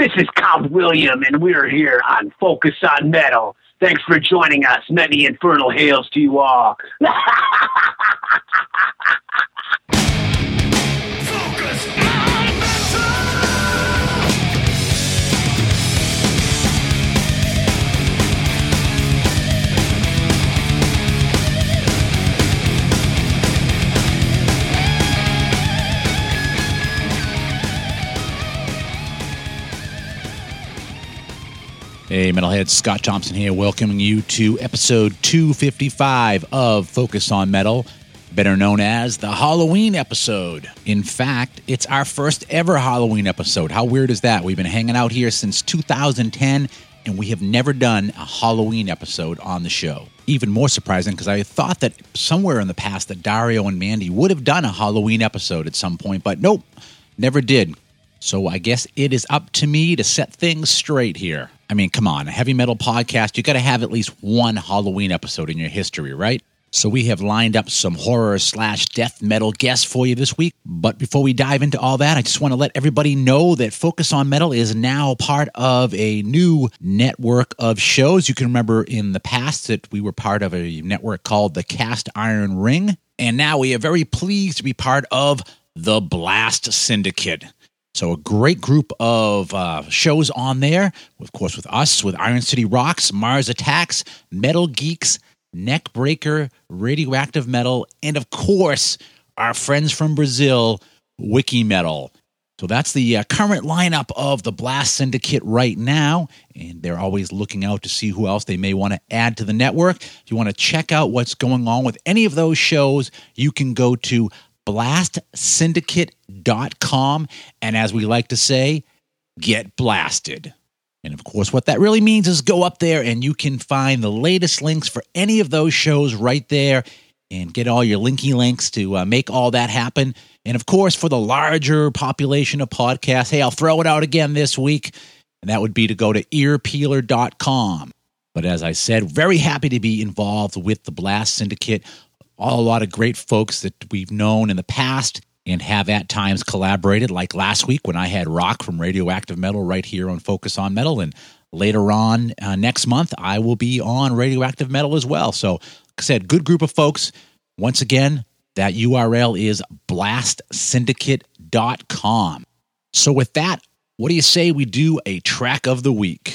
This is Count William, and we're here on Focus on Metal. Thanks for joining us. Many infernal hails to you all. Focus on Metal! Hey, Metalheads, Scott Thompson here, welcoming you to episode 255 of Focus on Metal, better known as the Halloween episode. In fact, it's our first ever Halloween episode. How weird is that? We've been hanging out here since 2010, and we have never done a Halloween episode on the show. Even more surprising, because I thought that somewhere in the past that Dario and Mandy would have done a Halloween episode at some point, but nope, never did. So I guess it is up to me to set things straight here. I mean, come on, a heavy metal podcast, you got to have at least one Halloween episode in your history, right? So we have lined up some horror/death metal guests for you this week. But before we dive into all that, I just want to let everybody know that Focus on Metal is now part of a new network of shows. You can remember in the past that we were part of a network called the Cast Iron Ring. And now we are very pleased to be part of the Blast Syndicate. So a great group of shows on there, of course, with us, with Iron City Rocks, Mars Attacks, Metal Geeks, Neckbreaker, Radioactive Metal, and of course, our friends from Brazil, Wiki Metal. So that's the current lineup of the Blast Syndicate right now, and they're always looking out to see who else they may want to add to the network. If you want to check out what's going on with any of those shows, you can go to blastsyndicate.com, and as we like to say, get blasted. And of course, what that really means is go up there and you can find the latest links for any of those shows right there and get all your linky links to make all that happen. And of course, for the larger population of podcasts, hey, I'll throw it out again this week, and that would be to go to earpeeler.com. But as I said, very happy to be involved with the Blast Syndicate. A lot of great folks that we've known in the past and have at times collaborated, like last week when I had Rock from Radioactive Metal right here on Focus on Metal, and later on next month I will be on Radioactive Metal as well. So, like I said, good group of folks. Once again, that URL is blastsyndicate.com. So with that, what do you say we do a track of the week?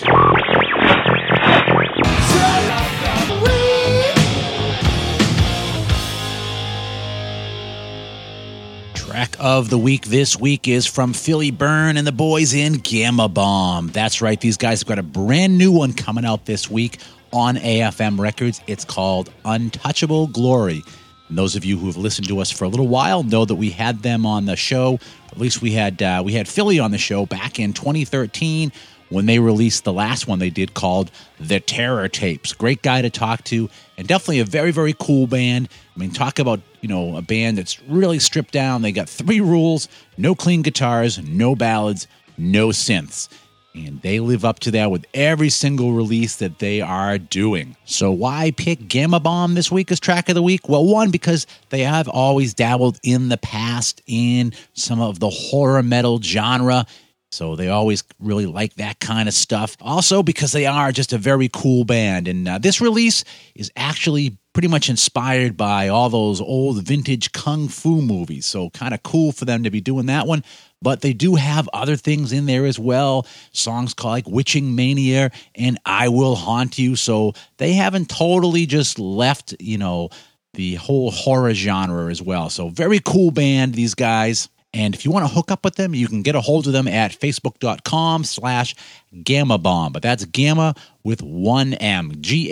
Track of the week this week is from Philly Byrne and the boys in Gamma Bomb. That's right, these guys have got a brand new one coming out this week on AFM Records. It's called Untouchable Glory. And those of you who have listened to us for a little while know that we had them on the show. At least we had Philly on the show back in 2013 when they released the last one they did called The Terror Tapes. Great guy to talk to, and definitely a very, very cool band. I mean, talk about, a band that's really stripped down. They got 3 rules: no clean guitars, no ballads, no synths. And they live up to that with every single release that they are doing. So why pick Gamma Bomb this week as track of the week? Well, one, because they have always dabbled in the past in some of the horror metal genre. So they always really like that kind of stuff. Also, because they are just a very cool band. And this release is actually pretty much inspired by all those old vintage kung fu movies. So kind of cool for them to be doing that one. But they do have other things in there as well. Songs called like Witching Mania and I Will Haunt You. So they haven't totally just left, the whole horror genre as well. So very cool band, these guys. And if you want to hook up with them, you can get a hold of them at facebook.com/Gamma Bomb. But that's Gamma with one M,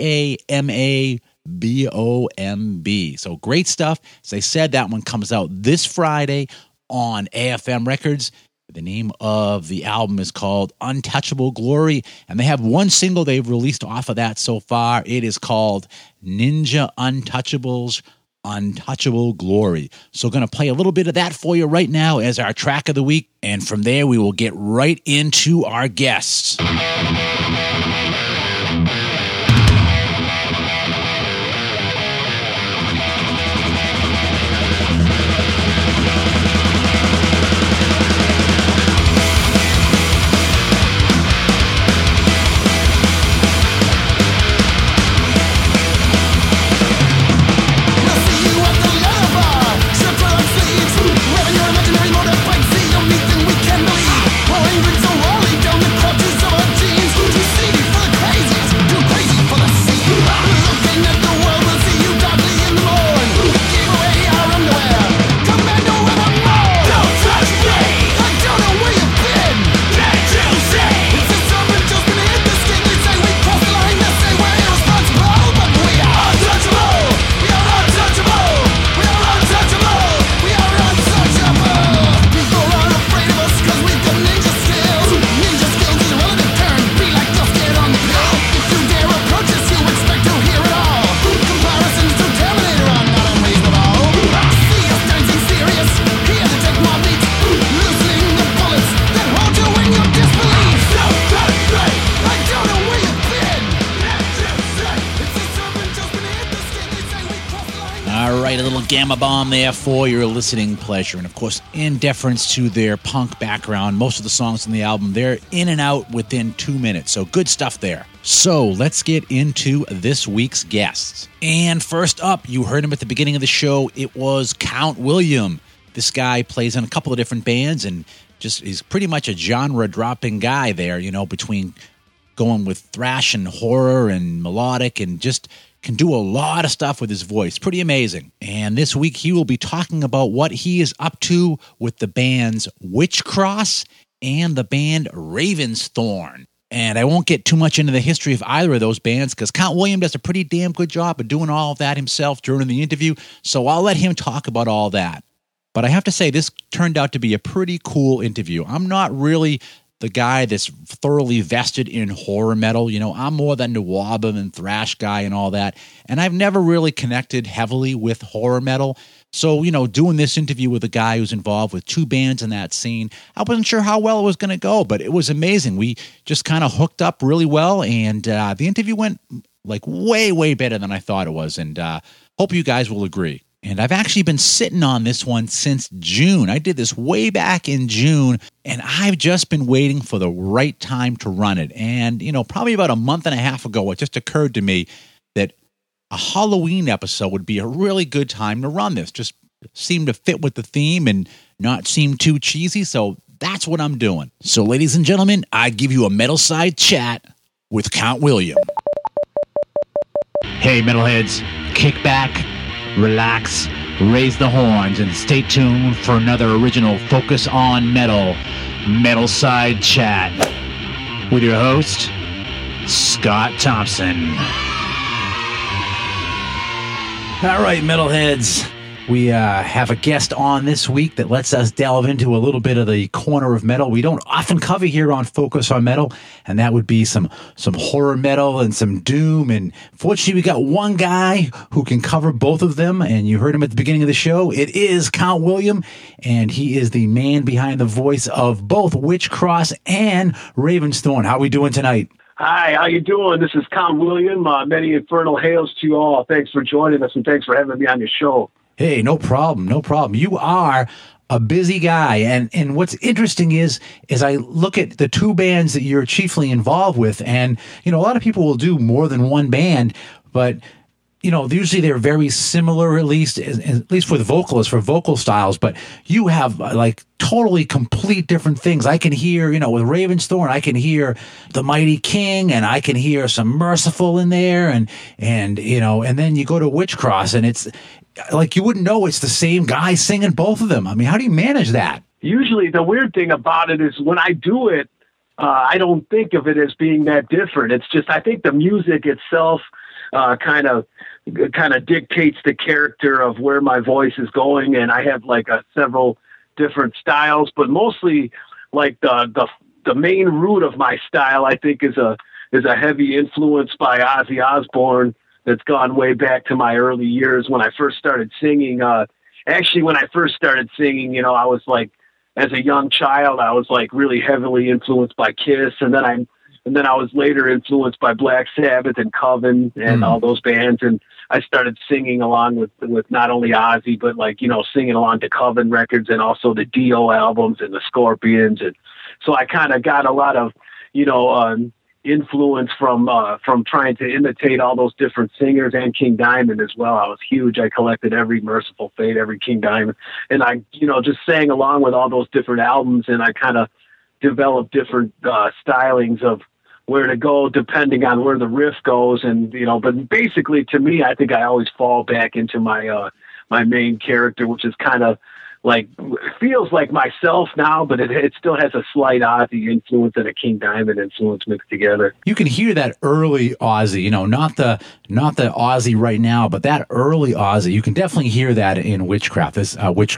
GAMABOMB. So great stuff. As I said, that one comes out this Friday on AFM Records. The name of the album is called Untouchable Glory, and they have one single they've released off of that so far. It is called Ninja Untouchables Untouchable Glory. So going to play a little bit of that for you right now as our track of the week, and from there we will get right into our guests. right, a little Gamma Bomb there for your listening pleasure. And of course, in deference to their punk background, most of the songs in the album, they're in and out within 2 minutes. So good stuff there. So let's get into this week's guests. And first up, you heard him at the beginning of the show. It was Count William. This guy plays in a couple of different bands and just he's pretty much a genre-dropping guy there, you know, between going with thrash and horror and melodic and just can do a lot of stuff with his voice. Pretty amazing. And this week he will be talking about what he is up to with the bands Witchcross and the band Ravensthorn. And I won't get too much into the history of either of those bands because Count William does a pretty damn good job of doing all of that himself during the interview. So I'll let him talk about all that. But I have to say, this turned out to be a pretty cool interview. I'm not really the guy that's thoroughly vested in horror metal. You know, I'm more the Nwabam and thrash guy and all that. And I've never really connected heavily with horror metal. So, you know, doing this interview with a guy who's involved with two bands in that scene, I wasn't sure how well it was going to go, but it was amazing. We just kind of hooked up really well, and the interview went like way, way better than I thought it was, and hope you guys will agree. And I've actually been sitting on this one since June. I did this way back in June, and I've just been waiting for the right time to run it. And, you know, probably about a month and a half ago, it just occurred to me that a Halloween episode would be a really good time to run this. Just seemed to fit with the theme and not seem too cheesy, so that's what I'm doing. So, ladies and gentlemen, I give you a Metal Side Chat with Count William. Hey, metalheads, kick back, relax, raise the horns, and stay tuned for another original Focus on Metal Side Chat with your host, Scott Thompson. All right, metalheads, we have a guest on this week that lets us delve into a little bit of the corner of metal we don't often cover here on Focus on Metal, and that would be some horror metal and some doom. And fortunately, we got one guy who can cover both of them, and you heard him at the beginning of the show. It is Count William, and he is the man behind the voice of both Witchcross and Ravensthorn. How are we doing tonight? Hi, how you doing? This is Count William. Many infernal hails to you all. Thanks for joining us, and thanks for having me on your show. Hey, no problem, no problem. You are a busy guy, and what's interesting is I look at the two bands that you're chiefly involved with, and you know a lot of people will do more than one band, but you know usually they're very similar, at least with vocalists for vocal styles. But you have like totally complete different things. I can hear, you know, with Ravensthorn, I can hear the Mighty King, and I can hear some Merciful in there, and you know, and then you go to Witchcross, and it's like you wouldn't know it's the same guy singing both of them. I mean, how do you manage that? Usually the weird thing about it is when I do it, I don't think of it as being that different. It's just, I think the music itself kind of dictates the character of where my voice is going. And I have like several different styles, but mostly like the main root of my style, I think is a heavy influence by Ozzy Osbourne. That's gone way back to my early years when I first started singing. Actually, when I first started singing, you know, I was like, as a young child, I was like really heavily influenced by Kiss, and then I was later influenced by Black Sabbath and Coven and all those bands, and I started singing along with not only Ozzy, but like, you know, singing along to Coven records and also the Dio albums and the Scorpions, and so I kind of got a lot of, you know, influence from trying to imitate all those different singers, and King Diamond as well. I was huge. I collected every Merciful Fate, every King Diamond, and I, you know, just sang along with all those different albums, and I kind of developed different stylings of where to go depending on where the riff goes, and you know, but basically to me, I think I always fall back into my my main character, which is kind of like, feels like myself now, but it still has a slight Ozzy influence and a King Diamond influence mixed together. You can hear that early Ozzy, you know, not the Ozzy right now, but that early Ozzy. You can definitely hear that in Witchcross.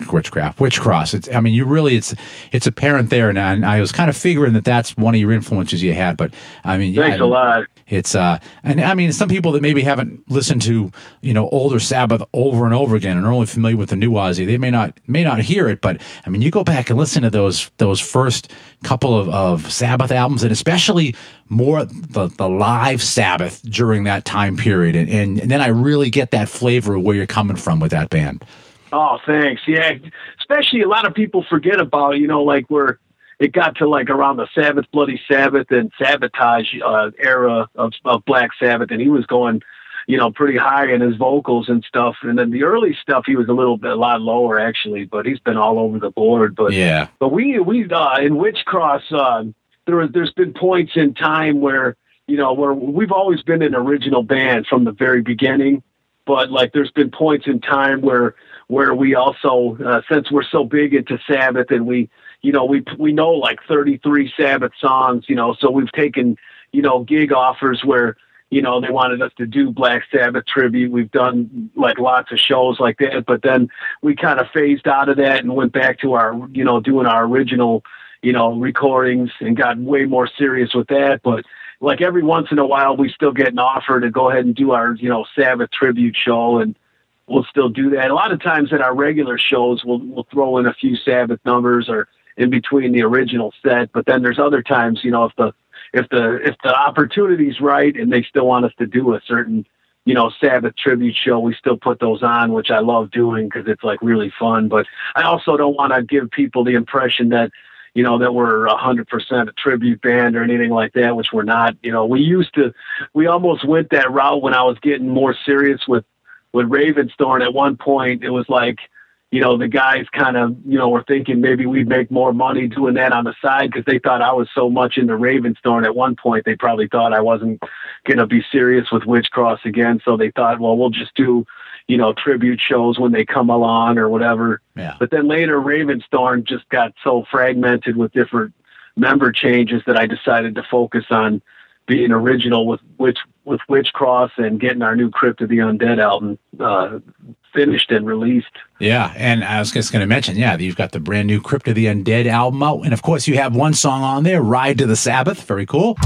I mean, you really, it's apparent there, and I was kind of figuring that's one of your influences you had. But I mean, thanks a lot. It's and I mean, some people that maybe haven't listened to older Sabbath over and over again and are only familiar with the new Ozzy, they may not hear it. But I mean, you go back and listen to those first couple of Sabbath albums, and especially more the live Sabbath during that time period, and then I really get that flavor of where you're coming from with that band. Oh, thanks. Yeah, especially a lot of people forget about, like where it got to like around the Sabbath, Bloody Sabbath, and Sabotage era of Black Sabbath, and he was going, pretty high in his vocals and stuff. And then the early stuff, he was a lot lower actually, but he's been all over the board. But yeah, but we in Witchcross, there's been points in time where where we've always been an original band from the very beginning, but like there's been points in time where we also, since we're so big into Sabbath and we know like 33 Sabbath songs, so we've taken, gig offers where, they wanted us to do Black Sabbath tribute. We've done like lots of shows like that, but then we kind of phased out of that and went back to our, doing our original, recordings and got way more serious with that. But like every once in a while, we still get an offer to go ahead and do our, Sabbath tribute show, and we'll still do that. A lot of times at our regular shows, we'll throw in a few Sabbath numbers or in between the original set. But then there's other times, if the opportunity's right and they still want us to do a certain, Sabbath tribute show, we still put those on, which I love doing because it's like really fun. But I also don't want to give people the impression that, that we're 100% a tribute band or anything like that, which we're not. We almost went that route when I was getting more serious with Ravensthorn. At one point, it was like, the guys kind of, were thinking maybe we'd make more money doing that on the side because they thought I was so much into Ravensthorn. At one point, they probably thought I wasn't going to be serious with Witchcross again. So they thought, well, we'll just do, tribute shows when they come along or whatever. Yeah. But then later, Ravensthorn just got so fragmented with different member changes that I decided to focus on being original with Witchcross and getting our new Crypt of the Undead album finished and released. Yeah, and I was just going to mention, you've got the brand new Crypt of the Undead album out, and of course you have one song on there, Ride to the Sabbath. Very cool.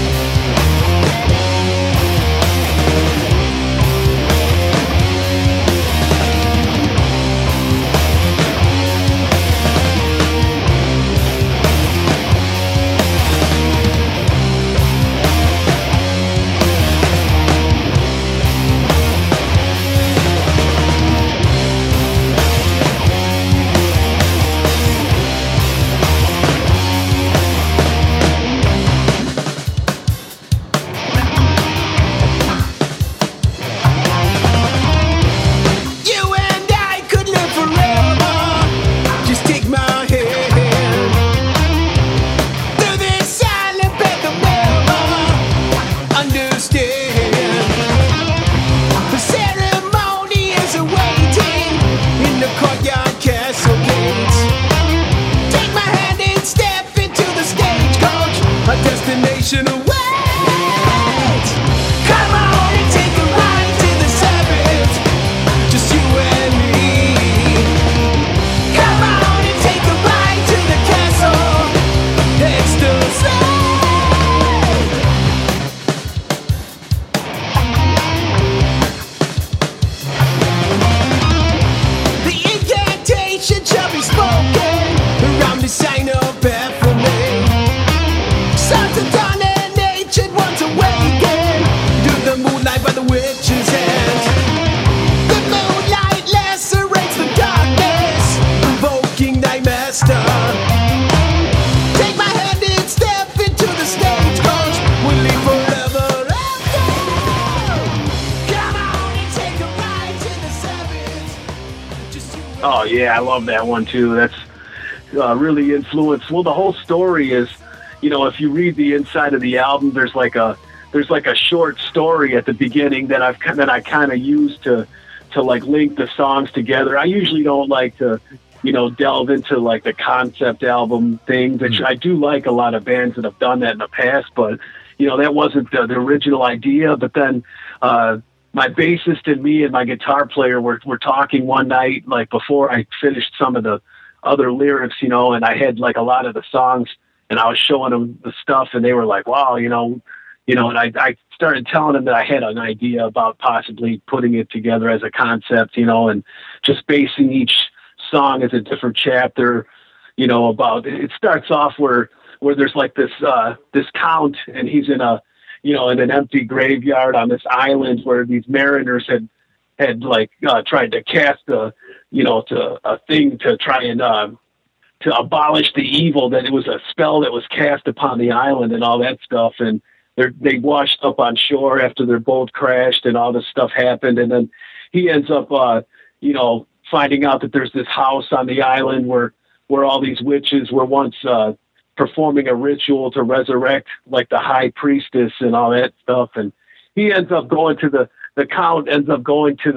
Oh yeah, I love that one too. That's really influenced. Well, the whole story is, if you read the inside of the album, there's like a short story at the beginning that I kind of use to like link the songs together. I usually don't like to, delve into like the concept album thing, which I do like a lot of bands that have done that in the past, but that wasn't the original idea. But then my bassist and me and my guitar player were talking one night, like before I finished some of the other lyrics, and I had like a lot of the songs, and I was showing them the stuff, and they were like, wow, and I started telling him that I had an idea about possibly putting it together as a concept, and just basing each song as a different chapter, about it starts off where there's like this count, and he's in in an empty graveyard on this island where these mariners had tried to cast a thing to try and to abolish the evil, that it was a spell that was cast upon the island and all that stuff. And they washed up on shore after their boat crashed and all this stuff happened. And then he ends up, finding out that there's this house on the island where all these witches were once performing a ritual to resurrect like the high priestess and all that stuff. And he ends up going to the count ends up going to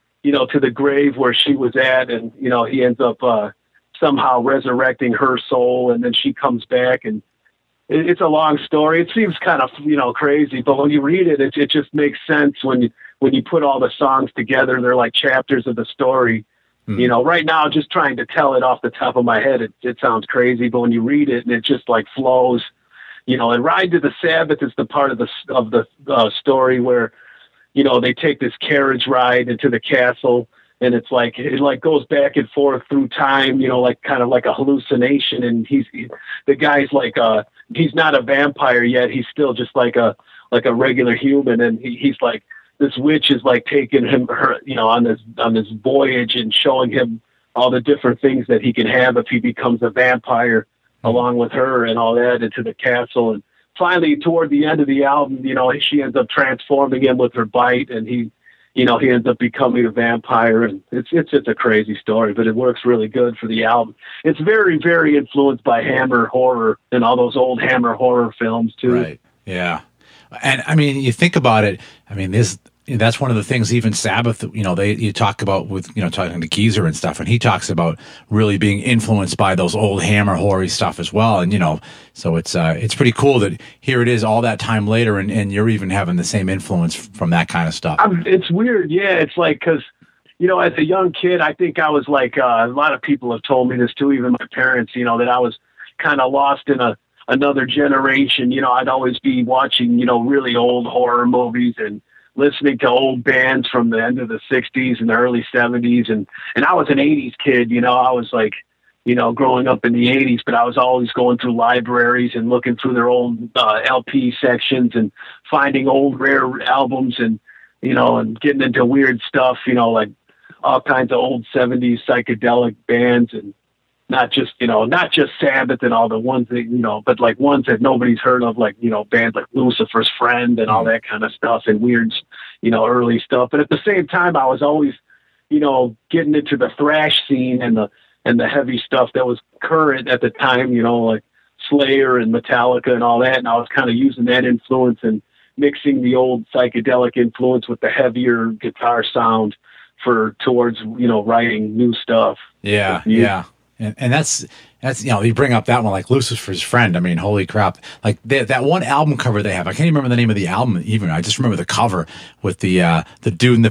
the grave where she was at. And, he ends up somehow resurrecting her soul. And then she comes back, and it's a long story. It seems kind of, crazy, but when you read it, it just makes sense when you put all the songs together. They're like chapters of the story. Right now, just trying to tell it off the top of my head, it sounds crazy, but when you read it and it just like flows, and Ride to the Sabbath is the part of the story where, they take this carriage ride into the castle, and it goes back and forth through time, like kind of like a hallucination. And the guy's like, he's not a vampire yet. He's still just like a regular human. And he's like, this witch is like taking her, on this voyage and showing him all the different things that he can have if he becomes a vampire along with her and all that into the castle. And finally, toward the end of the album, she ends up transforming him with her bite, and he ends up becoming a vampire. And it's just a crazy story, but it works really good for the album. It's very, very influenced by Hammer horror and all those old Hammer horror films too. Right. Yeah. And I mean, you think about it, I mean, that's one of the things even Sabbath, you talk about with, talking to Geezer and stuff, and he talks about really being influenced by those old Hammer horror stuff as well. And, so it's pretty cool that here it is all that time later, and you're even having the same influence from that kind of stuff. It's weird. Yeah. It's like, cause, as a young kid, I think I was like, a lot of people have told me this too, even my parents, that I was kind of lost in another generation. I'd always be watching, really old horror movies and listening to old bands from the end of the 60s and the early 70s. And I was an 80s kid, I was like, growing up in the 80s, but I was always going through libraries and looking through their old LP sections and finding old rare albums and, and getting into weird stuff, like all kinds of old 70s psychedelic bands, and not just Sabbath and all the ones that, but like ones that nobody's heard of, like, bands like Lucifer's Friend and all that kind of stuff, and weird, early stuff. But at the same time, I was always, getting into the thrash scene and the heavy stuff that was current at the time, like Slayer and Metallica and all that. And I was kind of using that influence and mixing the old psychedelic influence with the heavier guitar sound towards, writing new stuff. Yeah. Yeah. And that's you bring up that one, like Lucifer's Friend. I mean, holy crap! Like that one album cover they have. I can't even remember the name of the album even. I just remember the cover with the dude in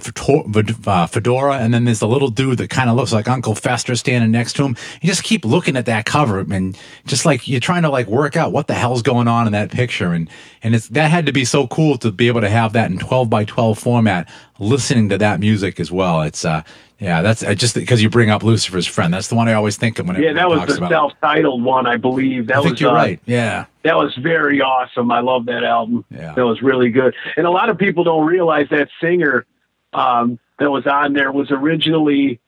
the fedora, and then there's the little dude that kind of looks like Uncle Fester standing next to him. You just keep looking at that cover, and just like you're trying to like work out what the hell's going on in that picture, and that had to be so cool to be able to have that in 12x12 format, listening to that music as well. It's yeah, that's just because you bring up Lucifer's Friend. That's the one I always think of when that was the self-titled one, I believe. I think you're right. Yeah, that was very awesome. I love that album. Yeah, that was really good. And a lot of people don't realize that singer that was on there was originally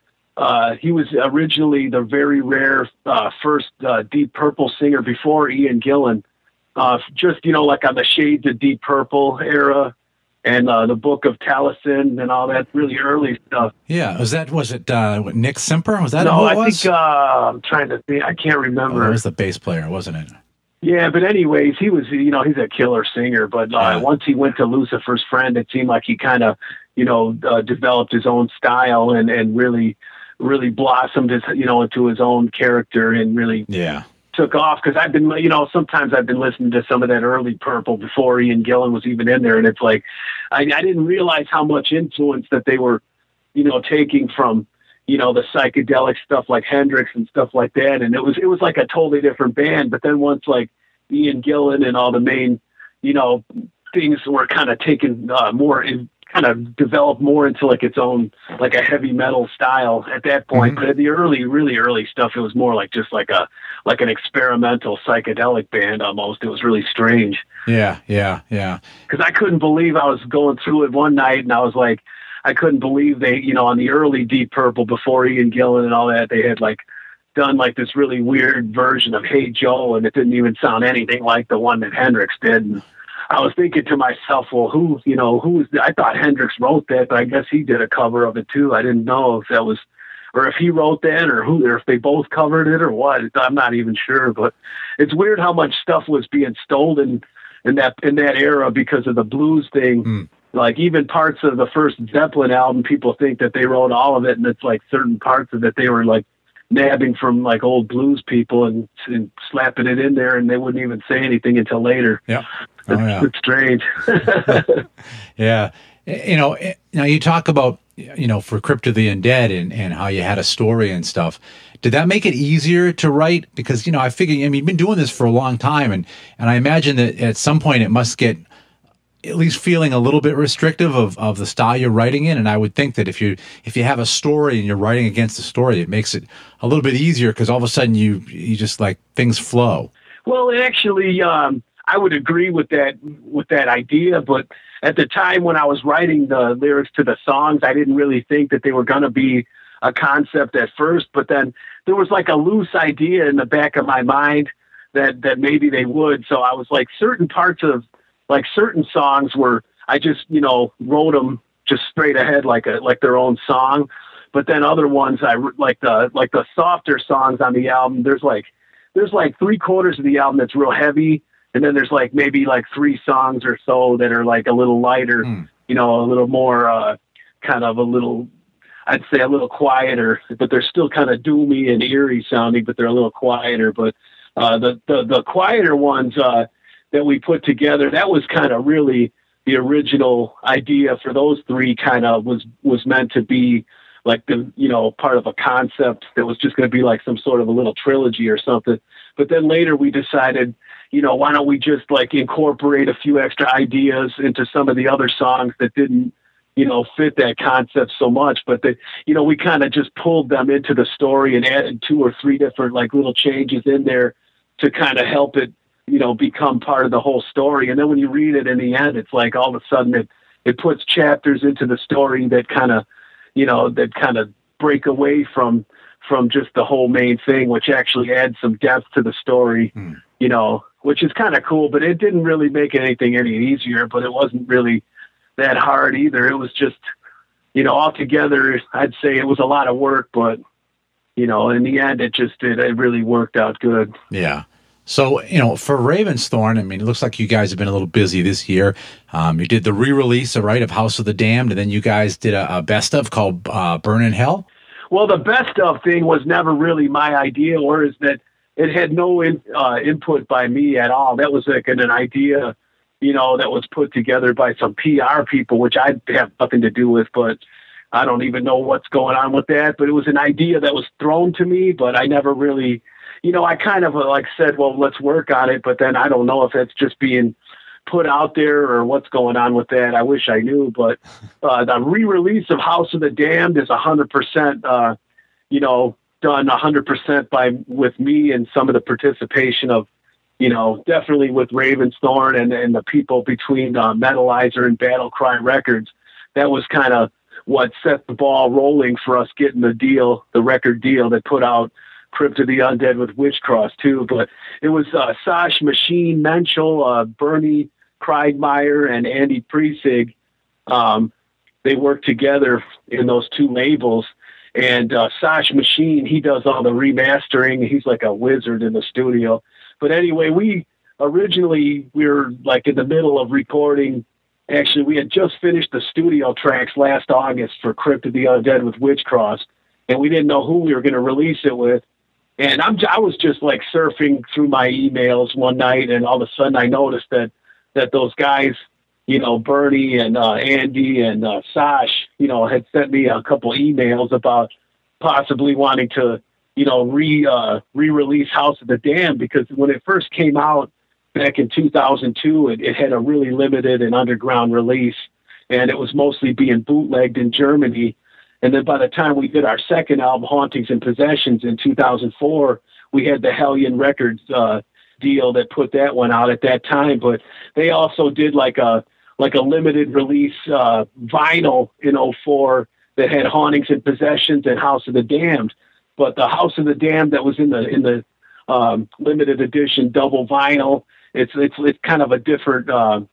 the very rare first Deep Purple singer before Ian Gillan. Just like on the Shades of Deep Purple era. And the Book of Taliesin and all that really early stuff. Yeah, was it Nick Simper? Was that no? Who it I was? think I'm trying to think. I can't remember. It was the bass player, wasn't it? Yeah, but anyways, he was he's a killer singer. But once he went to Lucifer's Friend, it seemed like he kind of developed his own style and really blossomed his into his own character and really took off. Because I've been sometimes I've been listening to some of that early Purple before Ian Gillan was even in there, and it's like I didn't realize how much influence that they were taking from the psychedelic stuff like Hendrix and stuff like that. And it was like a totally different band. But then once like Ian Gillan and all the main things were kind of taken more in, kind of developed more into like its own, like a heavy metal style at that point. But at the really early stuff, it was more like just like an experimental psychedelic band almost. It was really strange. Yeah. Because I couldn't believe I was going through it one night, and I was like, I couldn't believe they, on the early Deep Purple before Ian Gillan and all that, they had like done like this really weird version of Hey Joe, and it didn't even sound anything like the one that Hendrix did. And I was thinking to myself, well, who is I thought Hendrix wrote that, but I guess he did a cover of it too. I didn't know if that was, or if he wrote that, or if they both covered it or what. I'm not even sure, but it's weird how much stuff was being stolen in that era because of the blues thing. Like even parts of the first Zeppelin album, people think that they wrote all of it, and it's like certain parts of it they were like nabbing from like old blues people and slapping it in there, and they wouldn't even say anything until later. Yeah. It's strange. Yeah. Now you talk about, for Crypt of the Undead and how you had a story and stuff. Did that make it easier to write? Because, I figure, you've been doing this for a long time, and I imagine that at some point it must get at least feeling a little bit restrictive of the style you're writing in. And I would think that if you have a story and you're writing against the story, it makes it a little bit easier because all of a sudden you just like things flow. Well, actually, I would agree with that idea, but at the time when I was writing the lyrics to the songs, I didn't really think that they were going to be a concept at first, but then there was like a loose idea in the back of my mind that maybe they would. So I was like, certain parts of like certain songs were, I just, wrote them just straight ahead, like their own song. But then other ones, I like the softer songs on the album. There's like 3/4 of the album that's real heavy. And then there's like maybe like 3 songs or so that are like a little lighter, a little more, kind of a little, I'd say a little quieter, but they're still kind of doomy and eerie sounding, but they're a little quieter. But the quieter ones that we put together, that was kind of really the original idea for those 3. Kind of was meant to be like the part of a concept that was just going to be like some sort of a little trilogy or something. But then later we decided, why don't we just like incorporate a few extra ideas into some of the other songs that didn't fit that concept so much, but we kind of just pulled them into the story and added 2 or 3 different like little changes in there to kind of help it, become part of the whole story. And then when you read it in the end, it's like all of a sudden it puts chapters into the story that kind of break away from just the whole main thing, which actually adds some depth to the story, which is kind of cool, but it didn't really make anything any easier, but it wasn't really that hard either. It was just, altogether, I'd say it was a lot of work, but, in the end, it really worked out good. Yeah. So, for Ravensthorn, it looks like you guys have been a little busy this year. You did the re-release, right, of House of the Damned, and then you guys did a best of called Burn in Hell. Well, the best of thing was never really my idea, or is that it had no input by me at all. That was like an idea, that was put together by some PR people, which I have nothing to do with, but I don't even know what's going on with that. But it was an idea that was thrown to me, but I never really, I kind of like said, well, let's work on it. But then I don't know if it's just being put out there or what's going on with that. I wish I knew, but the re-release of House of the Damned is 100%, done 100% with me and some of the participation of, definitely with Ravensthorn and the people between Metalizer and Battle Cry Records. That was kind of what set the ball rolling for us getting the record deal that put out Crypt of the Undead with Witchcross too. But it was Sash Machine Menschel, Bernie Kreidmeyer, and Andy Priesig. They worked together in those 2 labels. And Sash Machine, he does all the remastering. He's like a wizard in the studio. But anyway, we were like in the middle of recording. Actually, we had just finished the studio tracks last August for Crypt of the Undead with Witchcross, and we didn't know who we were going to release it with. And I was just like surfing through my emails one night, and all of a sudden I noticed that those guys, Bernie and Andy and Sash, had sent me a couple emails about possibly wanting to, re-release House of the Damned, because when it first came out, back in 2002, it had a really limited and underground release, and it was mostly being bootlegged in Germany. And then by the time we did our second album, Hauntings and Possessions, in 2004, we had the Hellion Records deal that put that one out at that time. But they also did like a limited release vinyl in 04 that had Hauntings and Possessions and House of the Damned. But the House of the Damned that was in the limited edition double vinyl, it's kind of a different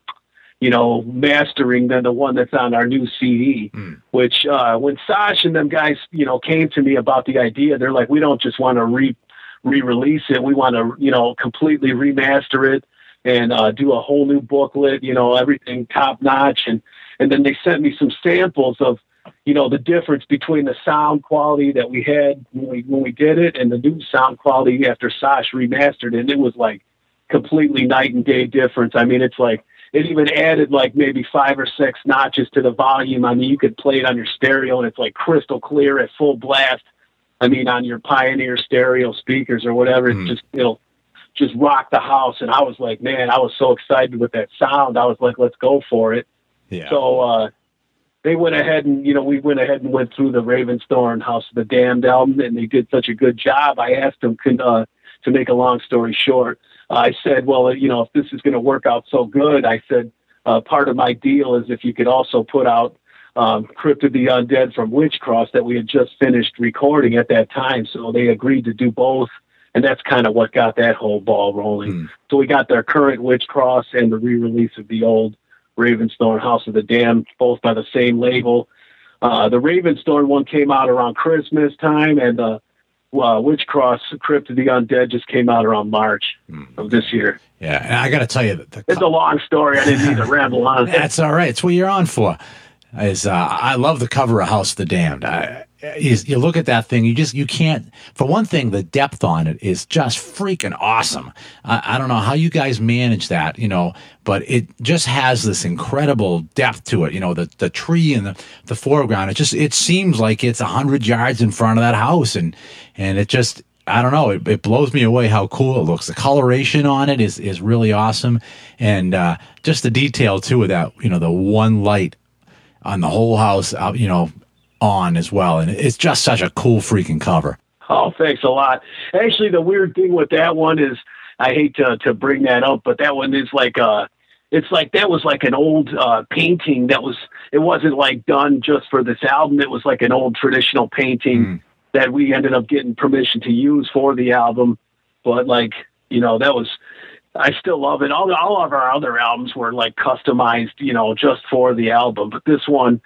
mastering than the one that's on our new CD. Which when Sash and them guys came to me about the idea, they're like, we don't just want to re-release it, we want to completely remaster it and do a whole new booklet, everything top notch. And then they sent me some samples of the difference between the sound quality that we had when we did it and the new sound quality after Sash remastered it. And it was like completely night and day difference. I mean, it's like, it even added like maybe 5 or 6 notches to the volume. I mean, you could play it on your stereo and it's like crystal clear at full blast. I mean, on your Pioneer stereo speakers or whatever, it'll just rock the house. And I was like, man, I was so excited with that sound. I was like, let's go for it. Yeah. So, they went ahead and, we went ahead and went through the Ravensthorn House of the Damned album, and they did such a good job. I asked them to make a long story short. I said, well, if this is going to work out so good, I said, part of my deal is if you could also put out Crypt of the Undead from Witchcross that we had just finished recording at that time. So they agreed to do both, and that's kind of what got that whole ball rolling. So we got their current Witchcross and the re-release of the old Ravensthorn House of the Damned, both by the same label. The Ravensthorn one came out around Christmas time, and Witchcross Crypt of the Undead just came out around March of this year. Yeah, and I got to tell you, it's a long story. I didn't need to ramble on. That's all right. It's what you're on for. I love the cover of House of the Damned. You look at that thing, you can't. For one thing, the depth on it is just freaking awesome. I don't know how you guys manage that, but it just has this incredible depth to it. The tree in the foreground. It seems like it's 100 yards in front of that house, and it just. I don't know. It blows me away how cool it looks. The coloration on it is really awesome, and just the detail too of that. The one light on the whole house, on as well, and it's just such a cool freaking cover. Oh, thanks a lot. Actually, the weird thing with that one is, I hate to bring that up, but that one is like it's like that was like an old painting it wasn't like done just for this album. It was like an old traditional painting that we ended up getting permission to use for the album. But that was, I still love it. All of our other albums were like customized, just for the album. But this one,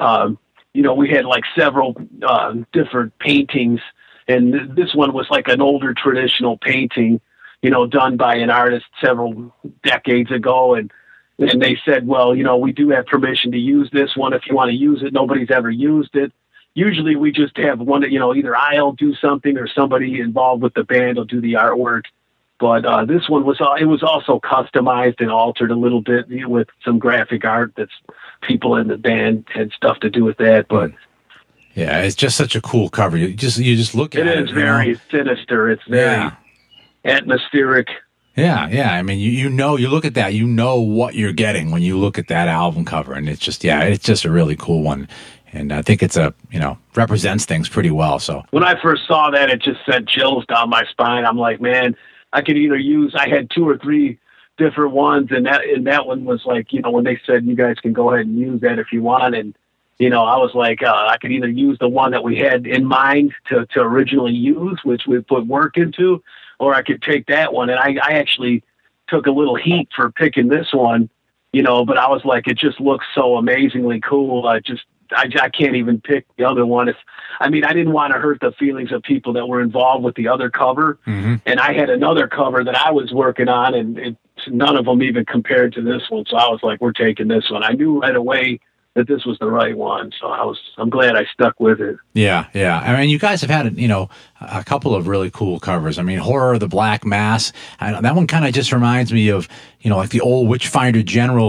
we had like several different paintings, and this one was like an older traditional painting, done by an artist several decades ago. And they said, well, we do have permission to use this one if you want to use it. Nobody's ever used it. Usually we just have one, either I'll do something or somebody involved with the band will do the artwork. But this one was also customized and altered a little bit with some graphic art that's people in the band had stuff to do with that. But yeah, it's just such a cool cover. You just look at it. It is very sinister. It's very atmospheric. Yeah. I mean, you look at that, what you're getting when you look at that album cover, and it's just a really cool one. And I think it's represents things pretty well. So when I first saw that, it just sent chills down my spine. I'm like, man, I could either I had 2 or 3 different ones, and that one was like, when they said you guys can go ahead and use that if you want, and I was like, I could either use the one that we had in mind to originally use, which we put work into, or I could take that one. And I actually took a little heat for picking this one, but I was like, it just looks so amazingly cool. I can't even pick the other one. I didn't want to hurt the feelings of people that were involved with the other cover. And I had another cover that I was working on, and none of them even compared to this one. So I was like, we're taking this one. I knew right away that this was the right one. So I'm glad I stuck with it. Yeah. I mean, you guys have had, a couple of really cool covers. I mean, Horror of the Black Mass. That one kind of just reminds me of, like the old Witchfinder General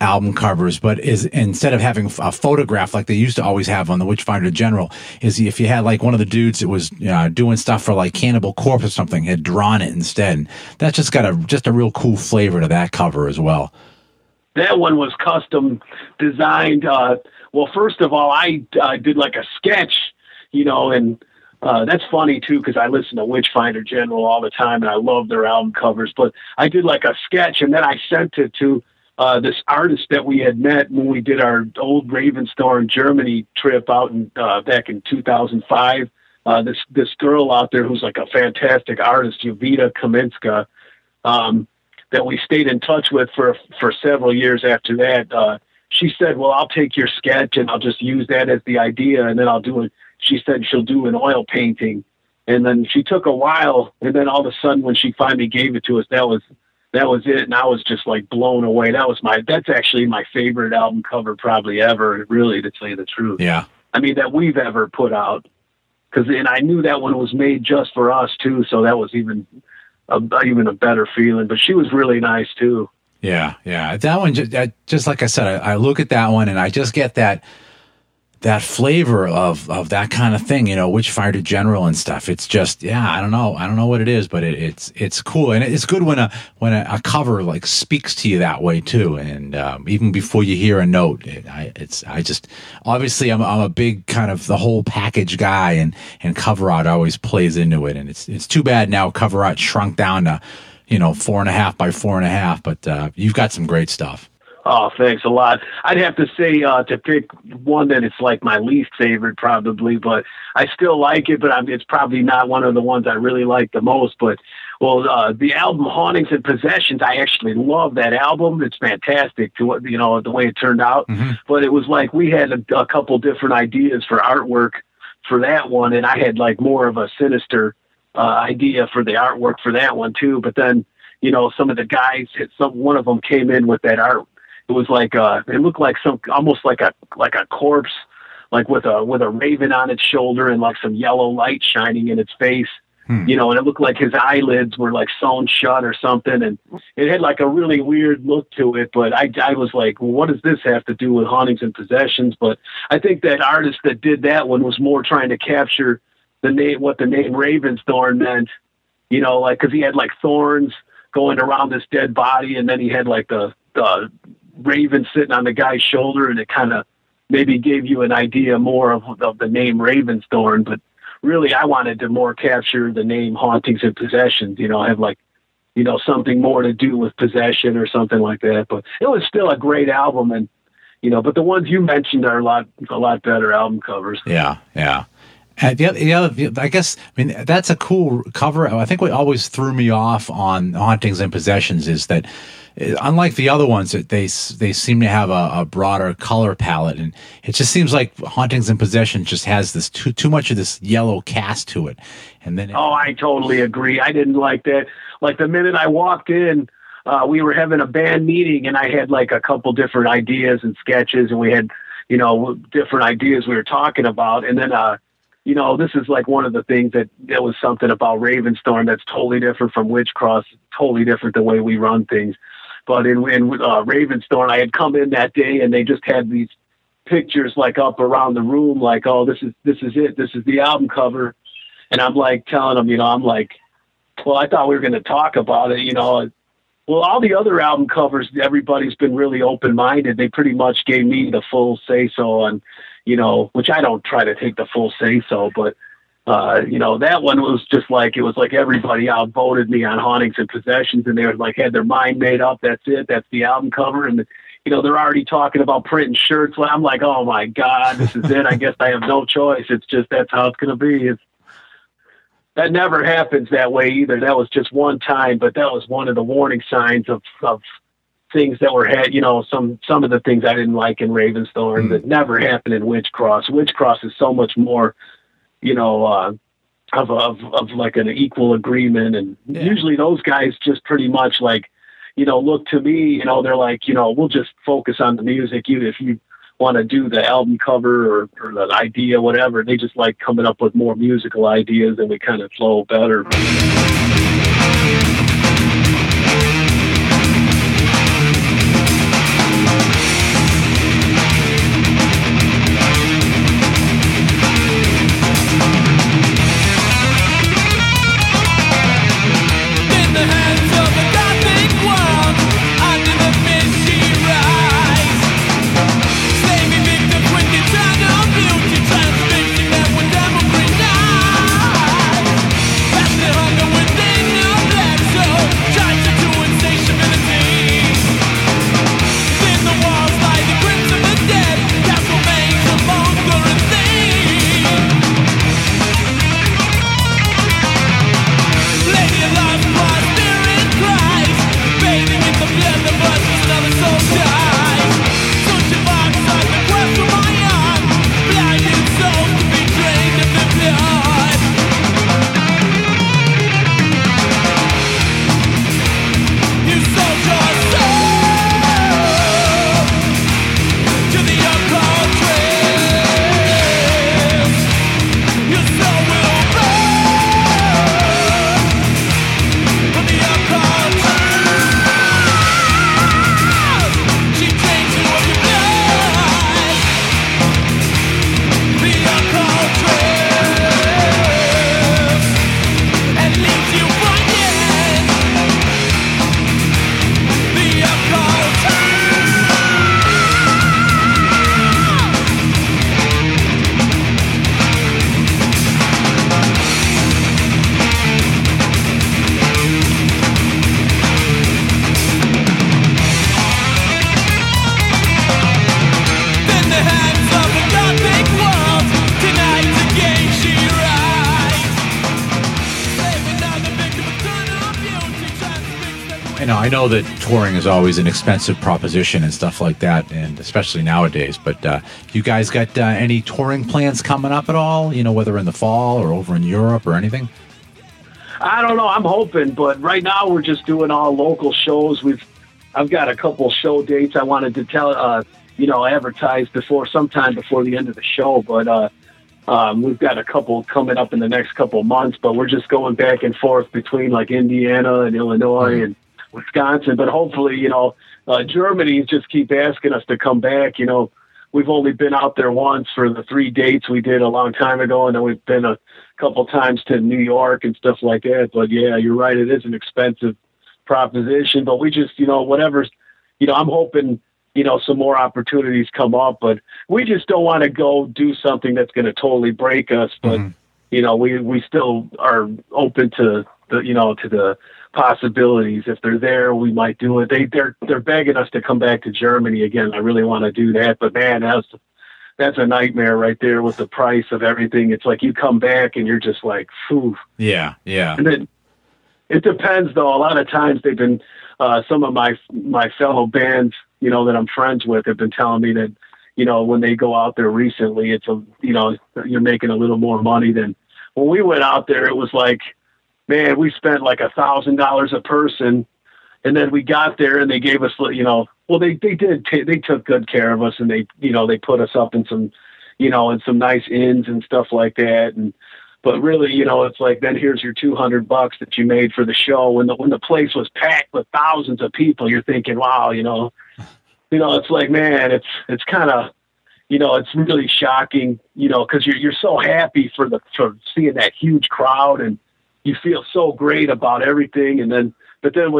album covers, but is instead of having a photograph like they used to always have on the Witchfinder General, is if you had like one of the dudes that was doing stuff for like Cannibal Corpse or something had drawn it instead. And that's just got a real cool flavor to that cover as well. That one was custom designed. Well, first of all, I did like a sketch, and that's funny too, because I listen to Witchfinder General all the time and I love their album covers, but I did like a sketch and then I sent it to this artist that we had met when we did our old Ravensthorn Germany trip out back in 2005. This girl out there who's like a fantastic artist, Jovita Kaminska, that we stayed in touch with for several years after that. She said, well, I'll take your sketch and I'll just use that as the idea. And then I'll do it. She said she'll do an oil painting. And then she took a while. And then all of a sudden when she finally gave it to us, that was it. And I was just like blown away. That's actually my favorite album cover probably ever, really, to tell you the truth. Yeah. I mean, that we've ever put out. And I knew that one was made just for us too. So that was even a better feeling, but she was really nice too. Yeah. That one, just like I said, I look at that one and I just get that flavor of that kind of thing, Witchfinder General and stuff. It's just, I don't know what it is, but it's cool. And it's good when a cover like speaks to you that way too. And, even before you hear a note, obviously I'm a big kind of the whole package guy and cover art always plays into it. And it's too bad now cover art shrunk down to, 4.5 by 4.5, but, you've got some great stuff. Oh, thanks a lot. I'd have to say to pick one that it's like my least favorite probably, but I still like it, but it's probably not one of the ones I really like the most. But, the album Hauntings and Possessions, I actually love that album. It's fantastic to the way it turned out. Mm-hmm. But it was like we had a couple different ideas for artwork for that one, and I had like more of a sinister idea for the artwork for that one too. But then, some of the guys, one of them came in with that art. It was like it looked like almost like a corpse, like with a raven on its shoulder and like some yellow light shining in its face. And it looked like his eyelids were like sewn shut or something, and it had like a really weird look to it. But I was like, well, what does this have to do with Hauntings and Possessions? But I think that artist that did that one was more trying to capture what the name Ravensthorn meant, because he had like thorns going around this dead body, and then he had like the raven sitting on the guy's shoulder, and it kind of maybe gave you an idea more of the name Ravensthorn. But really, I wanted to more capture the name Hauntings and Possessions, have like, something more to do with possession or something like that. But it was still a great album, and but the ones you mentioned are a lot better album covers. Yeah. And the other, I guess, that's a cool cover. I think what always threw me off on Hauntings and Possessions is that, unlike the other ones, that they seem to have a broader color palette, and it just seems like Hauntings and Possessions just has this too much of this yellow cast to it. And then I totally agree. I didn't like that. Like the minute I walked in, we were having a band meeting, and I had like a couple different ideas and sketches, and we had different ideas we were talking about, and then this is like one of the things that there was something about Ravensthorn that's totally different from Witchcross, totally different the way we run things. But in Ravensthorn, I had come in that day and they just had these pictures like up around the room, like, oh, this is it. This is the album cover. And I'm like telling them, I'm like, well, I thought we were going to talk about it, Well, all the other album covers, everybody's been really open-minded. They pretty much gave me the full say-so on, which I don't try to take the full say-so, but, that one was just like, it was like everybody outvoted me on Hauntings and Possessions, and they were like, had their mind made up. That's it. That's the album cover. And, they're already talking about printing shirts. I'm like, oh my God, this is it. I guess I have no choice. It's just, that's how it's going to be. That never happens that way either. That was just one time, but that was one of the warning signs of things that were some of the things I didn't like in Ravensthorn that never happened in Witchcross. Witchcross is so much more, of like an equal agreement, and usually those guys just pretty much like, look to me, they're like, we'll just focus on the music. If you want to do the album cover or the idea, whatever, they just like coming up with more musical ideas, and we kind of flow better. I know that touring is always an expensive proposition and stuff like that, and especially nowadays. But you guys got any touring plans coming up at all? You know, whether in the fall or over in Europe or anything? I don't know. I'm hoping, but right now we're just doing all local shows. I've got a couple show dates I wanted to advertise sometime before the end of the show, but we've got a couple coming up in the next couple months, but we're just going back and forth between like Indiana and Illinois and Wisconsin. But hopefully, Germany just keep asking us to come back. You know, we've only been out there once for the 3 dates we did a long time ago, and then we've been a couple times to New York and stuff like that. But yeah, you're right. It is an expensive proposition, but we just, whatever's, I'm hoping, some more opportunities come up, but we just don't want to go do something that's going to totally break us. But, we still are open to the possibilities. If they're there, we might do it. They're begging us to come back to Germany again. I really want to do that, but man, that's a nightmare right there with the price of everything. It's like you come back and you're just like, phew. Yeah. Yeah. And then it depends though. A lot of times they've been, some of my fellow bands, that I'm friends with have been telling me that, when they go out there recently, it's you're making a little more money than when we went out there. It was like, man, we spent like $1,000 a person. And then we got there and they gave us, they took good care of us, and they put us up in some, in some nice inns and stuff like that. But really, it's like, then here's your $200 that you made for the show. When the place was packed with thousands of people, you're thinking, wow, it's like, man, it's kind of, it's really shocking, cause you're so happy for seeing that huge crowd, and you feel so great about everything. But then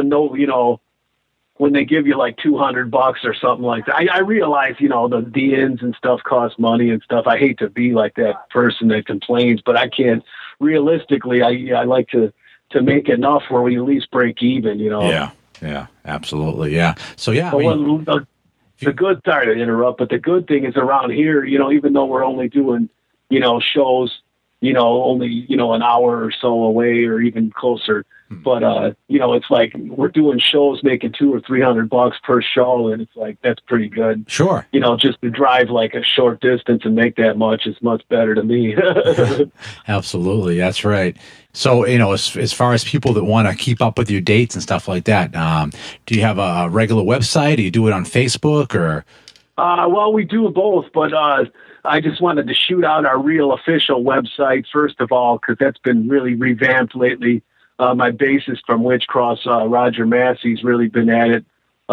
when they give you like $200 or something like that, I realize, the inns and stuff cost money and stuff. I hate to be like that person that complains, but I can't realistically. I like to make enough where we at least break even, Yeah. Yeah, absolutely. Yeah. So yeah, the good, sorry to interrupt, but the good thing is around here, even though we're only doing, shows, only, an hour or so away or even closer. But, it's like we're doing shows making $200 or $300 per show. And it's like, that's pretty good. Sure. Just to drive like a short distance and make that much is much better to me. Absolutely. That's right. So, as far as people that want to keep up with your dates and stuff like that, do you have a regular website? Do you do it on Facebook or? Well, we do both, but, I just wanted to shoot out our real official website, first of all, because that's been really revamped lately. My bassist from Witchcross, Roger Massey's really been at it,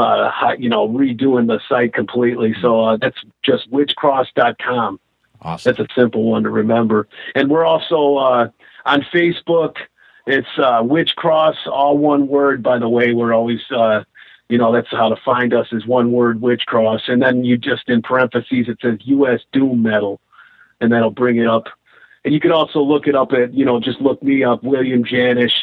redoing the site completely. So that's just witchcross.com. Awesome. That's a simple one to remember. And we're also on Facebook. It's Witchcross, all one word, by the way. We're always, that's how to find us, is one word, Witchcross. And then you just, in parentheses, it says U.S. Doom Metal, and that'll bring it up. And you can also look it up at, just look me up, William Janisch,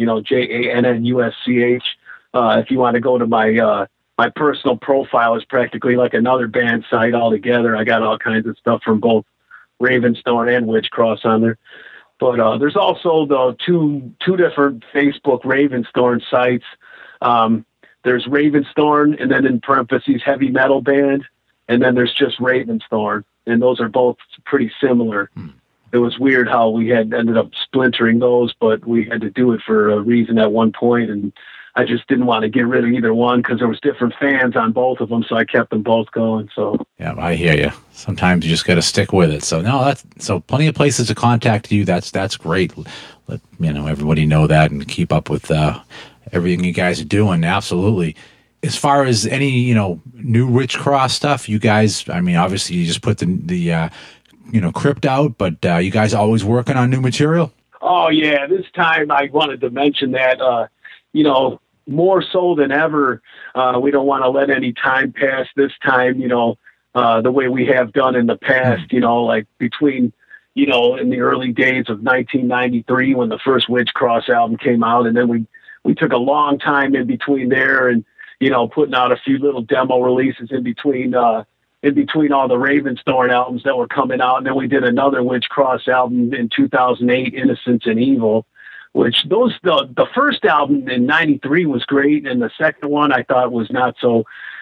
Jannusch. If you want to go to my personal profile, is practically like another band site altogether. I got all kinds of stuff from both Ravensthorn and Witchcross on there. But there's also the two different Facebook Ravensthorn sites. There's Ravensthorn, and then in parentheses, heavy metal band, and then there's just Ravensthorn, and those are both pretty similar. It was weird how we had ended up splintering those, but we had to do it for a reason at one point, and I just didn't want to get rid of either one because there was different fans on both of them, so I kept them both going. So yeah, I hear you. Sometimes you just got to stick with it. So so plenty of places to contact you. That's great. Let everybody know that and keep up with everything you guys are doing. Absolutely. As far as any new Witchcross stuff, you guys, obviously you just put the Crypt out, but you guys always working on new material? Oh yeah, this time I wanted to mention that more so than ever, we don't want to let any time pass this time, the way we have done in the past, like between, in the early days of 1993 when the first Witchcross album came out, and then we took a long time in between there and, putting out a few little demo releases in between all the Ravensthorn albums that were coming out. And then we did another Witchcross album in 2008, Innocence and Evil, which the first album in '93 was great, and the second one I thought was not so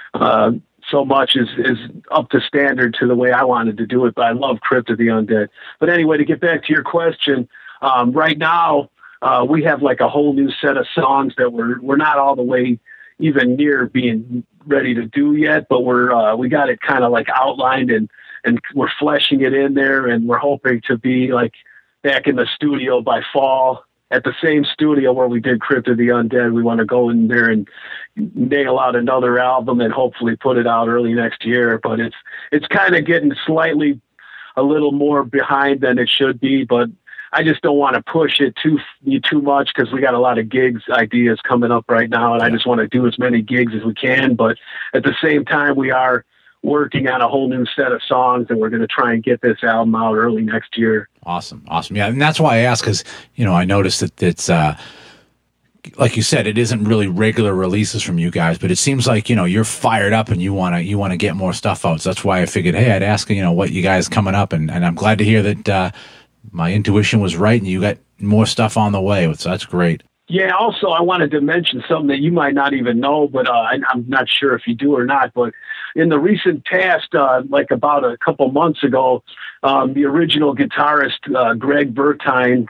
much is up to standard to the way I wanted to do it. But I love Crypt of the Undead. But anyway, to get back to your question, right now we have like a whole new set of songs that we're not all the way even near being ready to do yet, but we got it kind of like outlined and we're fleshing it in there, and we're hoping to be like back in the studio by fall. At the same studio where we did Crypt of the Undead, we want to go in there and nail out another album and hopefully put it out early next year. But it's kind of getting slightly a little more behind than it should be. But I just don't want to push it too much because we got a lot of gigs ideas coming up right now, and I just want to do as many gigs as we can. But at the same time, we are working on a whole new set of songs, and we're going to try and get this album out early next year. Awesome. Yeah, and that's why I asked, because I noticed that it's like you said, it isn't really regular releases from you guys, but it seems like you're fired up and you want to get more stuff out. So that's why I figured, hey, I'd ask what you guys coming up, and I'm glad to hear that my intuition was right and you got more stuff on the way. So that's great. Yeah, also, I wanted to mention something that you might not even know, but I'm not sure if you do or not. But in the recent past, like about a couple months ago, the original guitarist, Greg Bertine,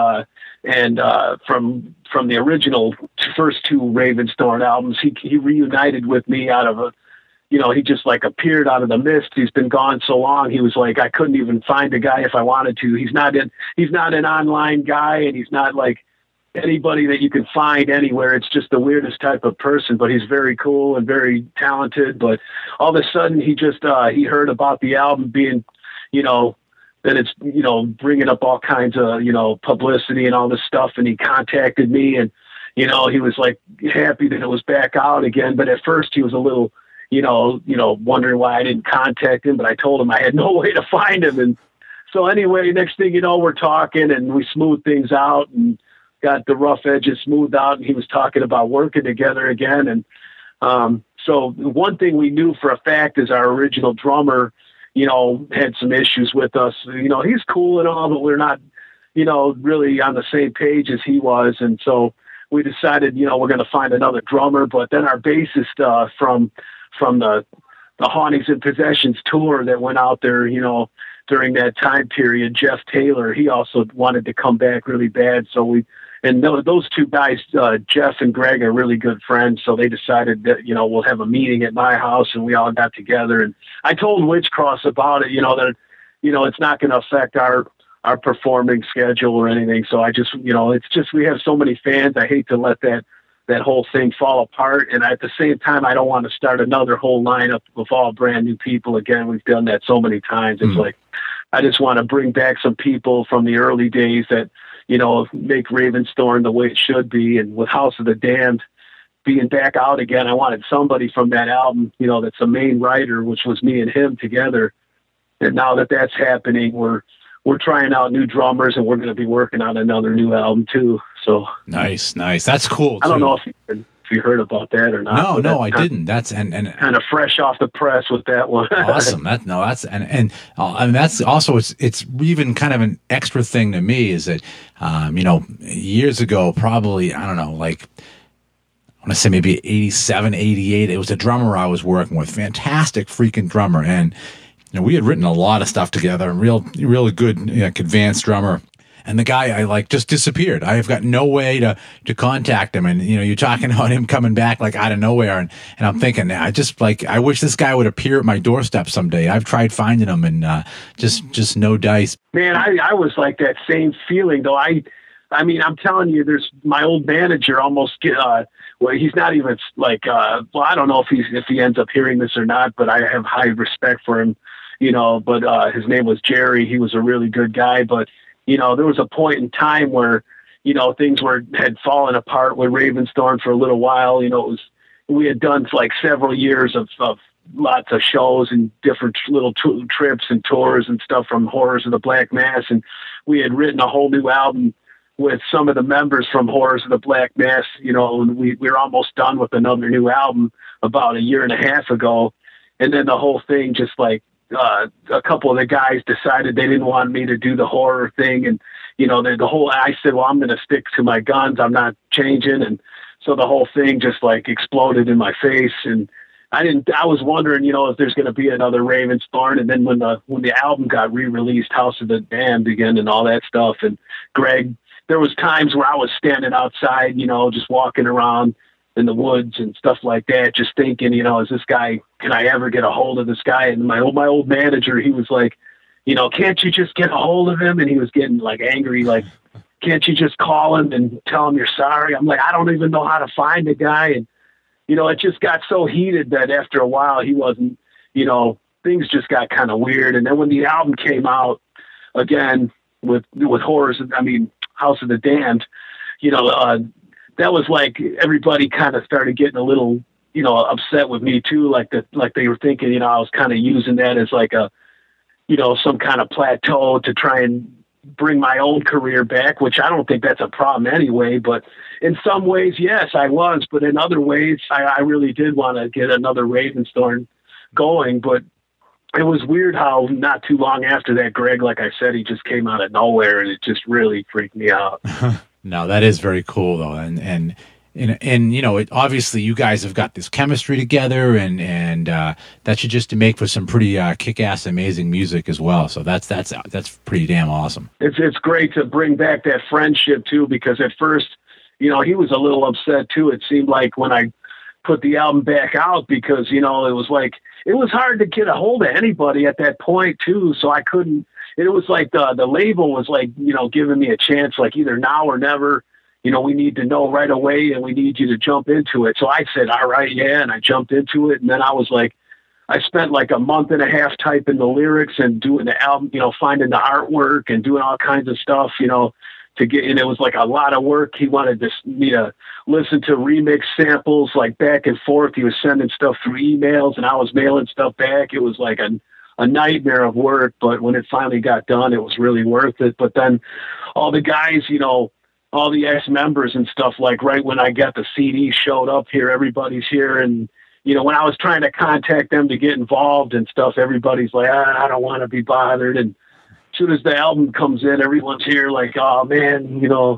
and from the original first two Ravensthorn albums, he reunited with me out of he just like appeared out of the mist. He's been gone so long. He was like, I couldn't even find a guy if I wanted to. He's not an online guy, and he's not like anybody that you can find anywhere. It's just the weirdest type of person, but he's very cool and very talented. But all of a sudden he just, he heard about the album being, that it's, bringing up all kinds of, publicity and all this stuff. And he contacted me, and, he was like happy that it was back out again. But at first he was a little, wondering why I didn't contact him, but I told him I had no way to find him. And so anyway, next thing you know, we're talking and we smooth things out and got the rough edges smoothed out, and he was talking about working together again. And so one thing we knew for a fact is our original drummer, had some issues with us. He's cool and all, but we're not, really on the same page as he was. And so we decided, we're going to find another drummer. But then our bassist from the Hauntings and Possessions tour that went out there, during that time period, Jeff Taylor, he also wanted to come back really bad. So those two guys, Jeff and Greg, are really good friends. So they decided that, we'll have a meeting at my house, and we all got together. And I told Witchcross about it, that, it's not going to affect our performing schedule or anything. So I just, it's just, we have so many fans. I hate to let that whole thing fall apart. And at the same time, I don't want to start another whole lineup of all brand new people. Again, we've done that so many times. It's like, I just want to bring back some people from the early days that, make Ravensthorn the way it should be. And with House of the Damned being back out again, I wanted somebody from that album, that's a main writer, which was me and him together. And now that that's happening, we're trying out new drummers, and we're going to be working on another new album too. So nice. That's cool. I don't know if you heard about that or not. No, I didn't. That's and kind of fresh off the press with that one. Awesome. That's also it's even kind of an extra thing to me is that years ago, probably I don't know, like I want to say maybe 87, 88. It was a drummer I was working with, fantastic freaking drummer, and we had written a lot of stuff together. Really good, advanced drummer. And the guy I just disappeared. I have got no way to contact him. And, you're talking about him coming back like out of nowhere. And I'm thinking, I wish this guy would appear at my doorstep someday. I've tried finding him and just no dice. Man, I was like that same feeling though. I mean, I'm telling you, there's my old manager almost he's not even like, I don't know if he ends up hearing this or not, but I have high respect for him, but his name was Jerry. He was a really good guy, but there was a point in time where, things had fallen apart with Ravensthorn for a little while. We had done like several years of lots of shows and different little trips and tours and stuff from Horrors of the Black Mass. And we had written a whole new album with some of the members from Horrors of the Black Mass, and we were almost done with another new album about a year and a half ago. And then the whole thing just like, a couple of the guys decided they didn't want me to do the horror thing. And, the whole, I said, well, I'm going to stick to my guns. I'm not changing. And so the whole thing just like exploded in my face. And I was wondering, if there's going to be another Ravensthorn. And then when the album got re-released, House of the Damned again and all that stuff. And Greg, there was times where I was standing outside, just walking around in the woods and stuff like that, just thinking, is this guy, can I ever get a hold of this guy? And my old manager, he was like, can't you just get a hold of him? And he was getting like angry, like, can't you just call him and tell him you're sorry? I'm like, I don't even know how to find the guy. And, it just got so heated that after a while he wasn't, things just got kind of weird. And then when the album came out again with House of the Damned, that was like everybody kind of started getting a little, upset with me too. Like they were thinking, I was kind of using that as like a, some kind of plateau to try and bring my own career back, which I don't think that's a problem anyway. But in some ways, yes, I was. But in other ways, I really did want to get another Ravensthorn going. But it was weird how not too long after that, Greg, like I said, he just came out of nowhere, and it just really freaked me out. No, that is very cool, though. And obviously you guys have got this chemistry together, and that should just make for some pretty kick-ass, amazing music as well. So that's pretty damn awesome. It's great to bring back that friendship too, because at first, he was a little upset too. It seemed like when I put the album back out, because it was like it was hard to get a hold of anybody at that point too. So I couldn't. It was like the label was like giving me a chance, like either now or never. We need to know right away, and we need you to jump into it. So I said, all right, yeah. And I jumped into it. And then I was like, I spent like a month and a half typing the lyrics and doing the album, finding the artwork and doing all kinds of stuff, to get, and it was like a lot of work. He wanted me to listen to remix samples, like back and forth. He was sending stuff through emails, and I was mailing stuff back. It was like a nightmare of work, but when it finally got done, it was really worth it. But then all the guys, all the ex-members and stuff, like right when I got the CD showed up here, everybody's here. And, when I was trying to contact them to get involved and stuff, everybody's like, I don't want to be bothered. And as soon as the album comes in, everyone's here like, oh man,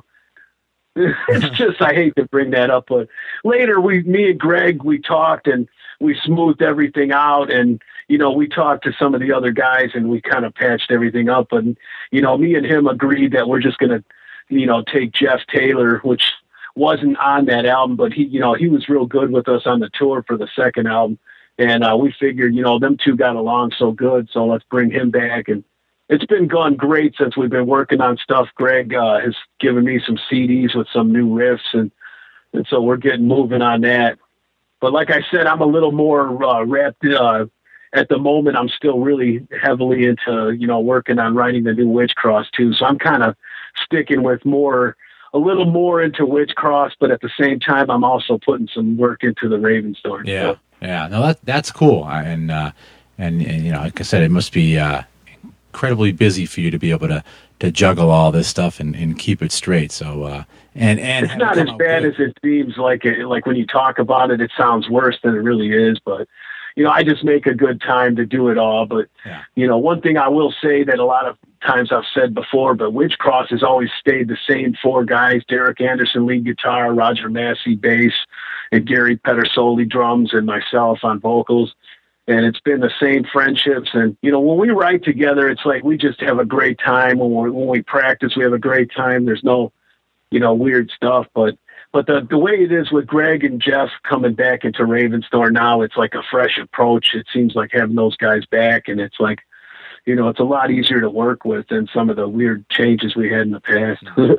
it's just, I hate to bring that up, but later me and Greg, we talked and we smoothed everything out. And, we talked to some of the other guys and we kind of patched everything up. And, me and him agreed that we're just going to, take Jeff Taylor, which wasn't on that album, but he was real good with us on the tour for the second album. And we figured, them two got along so good, so let's bring him back. And it's been gone great since we've been working on stuff. Greg has given me some CDs with some new riffs, and so we're getting moving on that. But like I said, I'm a little more wrapped at the moment. I'm still really heavily into, working on writing the new Witchcross too. So I'm kind of sticking with a little more into Witchcross, but at the same time, I'm also putting some work into the Ravensthorn. Yeah. So. Yeah. No, that's cool. And like I said, it must be incredibly busy for you to be able to juggle all this stuff and keep it straight. So, and it's not as bad as it seems. Like when you talk about it, it sounds worse than it really is, but I just make a good time to do it all. But, one thing I will say that a lot of times I've said before, but Witchcross has always stayed the same four guys: Derek Anderson, lead guitar, Roger Massey, bass, and Gary Pedersoli, drums, and myself on vocals. And it's been the same friendships. And, when we write together, it's like we just have a great time. When we practice, we have a great time. There's no, weird stuff. But the way it is with Greg and Jeff coming back into Ravensthorn now, it's like a fresh approach. It seems like having those guys back, and it's like, it's a lot easier to work with than some of the weird changes we had in the past.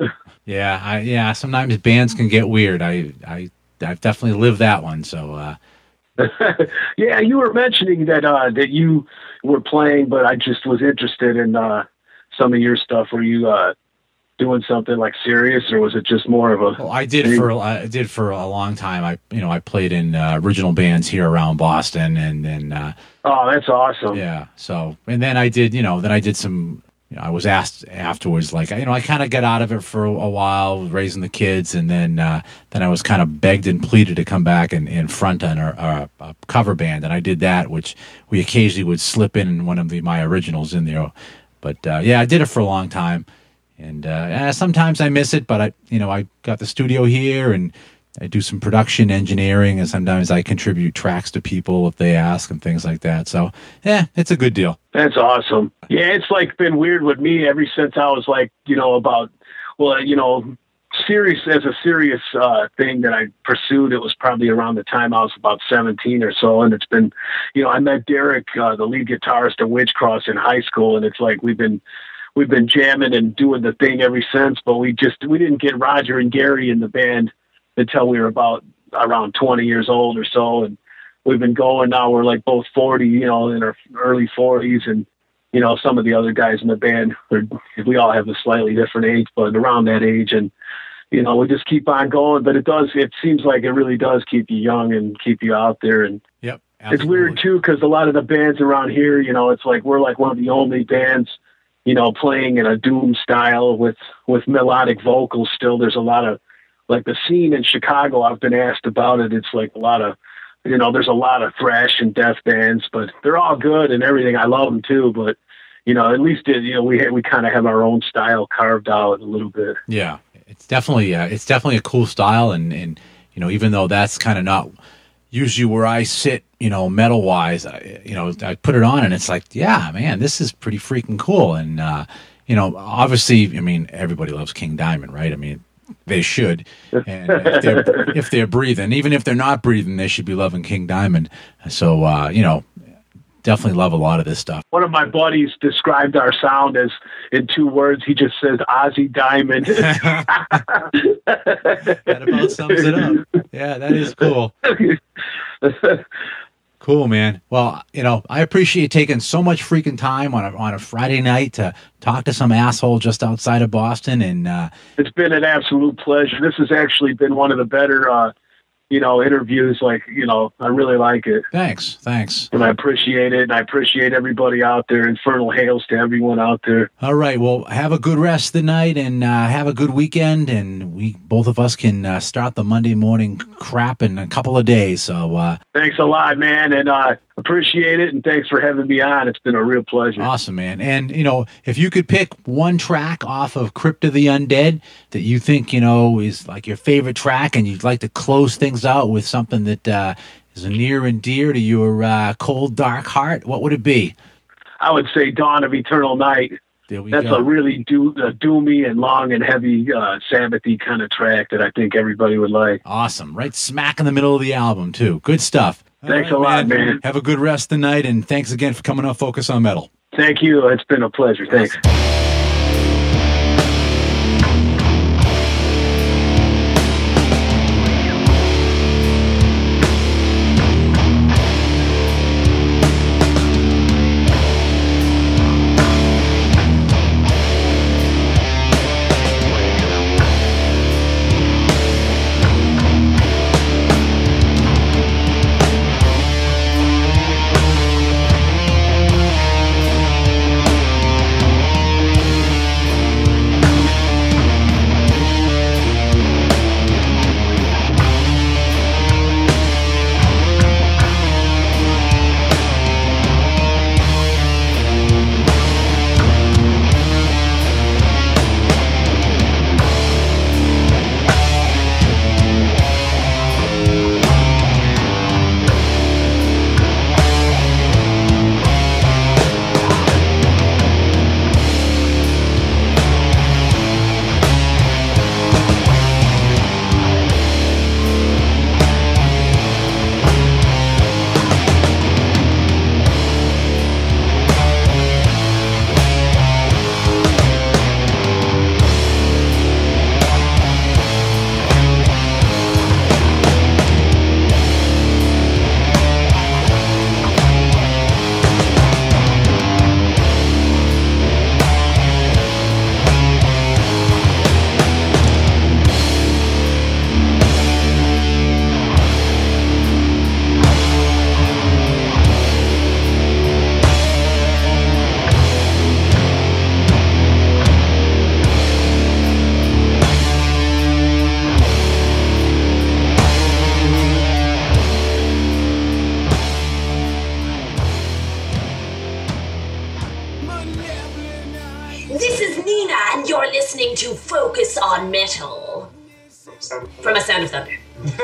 Yeah. Sometimes bands can get weird. I've definitely lived that one. So, yeah, you were mentioning that you were playing, but I just was interested in some of your stuff. Were you doing something like serious, or was it just more of a? Well, I did for a long time. I played in original bands here around Boston, and then. Oh, that's awesome. Yeah. So, and then I did some. I was asked afterwards, like, I kind of got out of it for a while, raising the kids, and then I was kind of begged and pleaded to come back and front on a cover band, and I did that, which we occasionally would slip in one of my originals in there. But I did it for a long time, And sometimes I miss it, but I got the studio here, and I do some production engineering, and sometimes I contribute tracks to people if they ask and things like that. So, yeah, it's a good deal. That's awesome. Yeah, it's like been weird with me ever since I was like, serious thing that I pursued. It was probably around the time I was about 17 or so. And it's been, I met Derek, the lead guitarist of Witchcross in high school. And it's like, we've been jamming and doing the thing ever since, but we didn't get Roger and Gary in the band until we were about around 20 years old or so. And we've been going now. We're like both 40, in our early 40s. And, some of the other guys in the band, we all have a slightly different age, but around that age. And, we just keep on going, but it seems like it really does keep you young and keep you out there. And yep, it's weird too, because a lot of the bands around here, it's like, we're like one of the only bands, playing in a doom style with melodic vocals. Still, there's a lot of, like, the scene in Chicago, I've been asked about it. It's like a lot of, there's a lot of thrash and death bands, but they're all good and everything. I love them too, but at least we kind of have our own style carved out a little bit. Yeah, it's definitely a cool style, and even though that's kind of not usually where I sit, metal wise, I put it on and it's like, yeah, man, this is pretty freaking cool. And obviously, I mean, everybody loves King Diamond, right? I mean, they should, and if they're breathing, even if they're not breathing, they should be loving King Diamond. So definitely love a lot of this stuff. One of my buddies described our sound as, in 2 words, he just says Ozzy Diamond. That about sums it up. Yeah, that is cool. Cool, man. Well, I appreciate taking so much freaking time on a Friday night to talk to some asshole just outside of Boston. And it's been an absolute pleasure. This has actually been one of the better interviews. Like, I really like it. Thanks. And I appreciate it. And I appreciate everybody out there. Infernal hails to everyone out there. All right. Well, have a good rest of the night, and have a good weekend. And both of us can start the Monday morning crap in a couple of days. So thanks a lot, man. And appreciate it. And thanks for having me on. It's been a real pleasure. Awesome, man. And, if you could pick one track off of Crypt of the Undead that you think, is like your favorite track, and you'd like to close things out with something that is near and dear to your cold, dark heart, what would it be? I would say Dawn of Eternal Night. That's a really doomy and long and heavy Sabbath-y kind of track that I think everybody would like. Awesome. Right smack in the middle of the album, too. Good stuff. Thanks a lot, man. Have a good rest of the night, and thanks again for coming on Focus on Metal. Thank you. It's been a pleasure. Thanks. You're listening to Focus on Metal from A Sound of Thunder.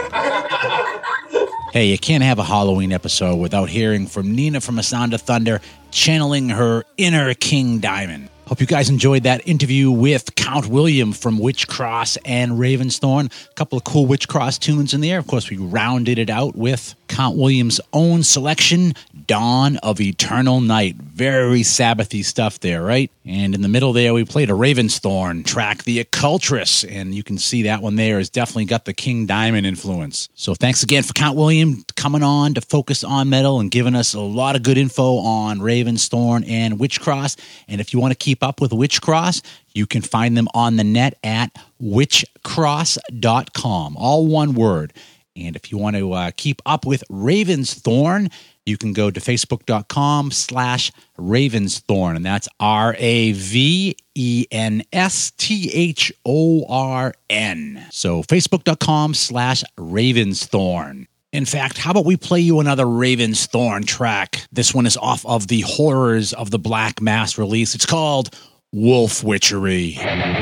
Hey, you can't have a Halloween episode without hearing from Nina from A Sound of Thunder channeling her inner King Diamond. Hope you guys enjoyed that interview with Count William from Witchcross and Ravensthorn. A couple of cool Witchcross tunes in there. Of course, we rounded it out with Count William's own selection, Dawn of Eternal Night. Very Sabbathy stuff there, right? And in the middle there, we played a Ravensthorn track, The Occultress, and you can see that one there has definitely got the King Diamond influence. So thanks again for Count William coming on to Focus on Metal and giving us a lot of good info on Ravensthorn and Witchcross. And if you want to keep up with Witchcross, you can find them on the net at witchcross.com, all one word. And if you want to keep up with Ravensthorn, you can go to facebook.com/Ravensthorn, and that's RAVENSTHORN. So facebook.com/Ravensthorn. In fact, how about we play you another Ravensthorn track? This one is off of the Horrors of the Black Mass release. It's called Wolf Witchery.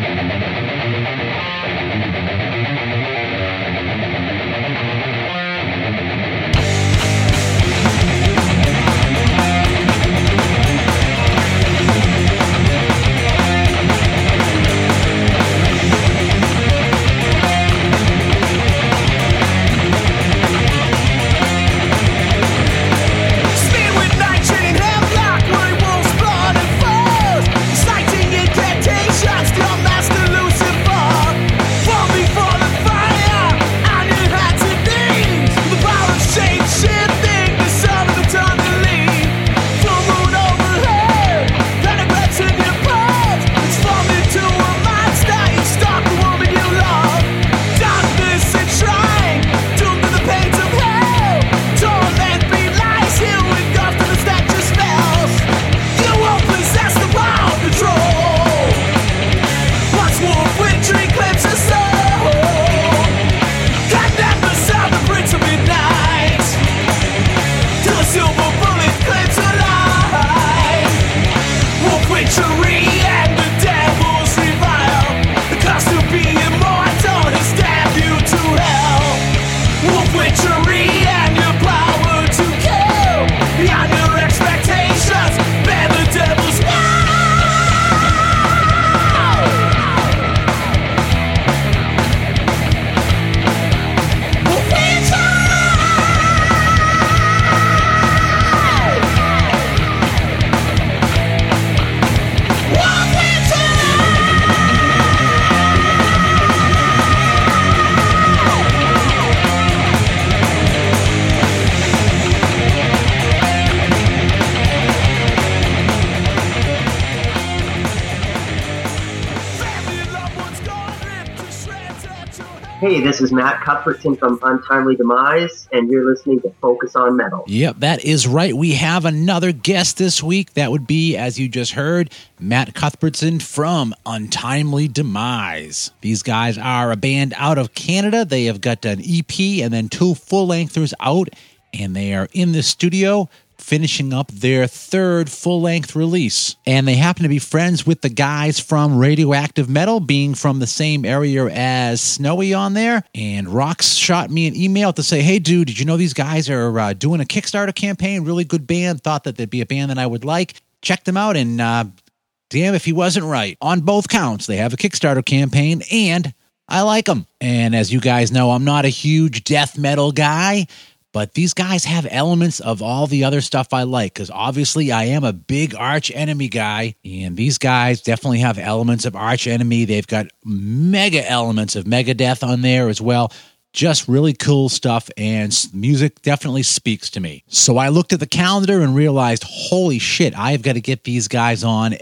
Hey, this is Matt Cuthbertson from Untimely Demise, and you're listening to Focus on Metal. Yep, that is right. We have another guest this week. That would be, as you just heard, Matt Cuthbertson from Untimely Demise. These guys are a band out of Canada. They have got an EP and then 2 full-lengthers out, and they are in the studio finishing up their 3rd full-length release. And they happen to be friends with the guys from Radioactive Metal, being from the same area as Snowy on there. And Rox shot me an email to say, hey, dude, did you know these guys are doing a Kickstarter campaign? Really good band. Thought that they'd be a band that I would like. Check them out, and damn if he wasn't right. On both counts, they have a Kickstarter campaign, and I like them. And as you guys know, I'm not a huge death metal guy, but these guys have elements of all the other stuff I like, because obviously I am a big Arch Enemy guy, and these guys definitely have elements of Arch Enemy. They've got mega elements of Megadeth on there as well. Just really cool stuff, and music definitely speaks to me. So I looked at the calendar and realized, holy shit, I've got to get these guys on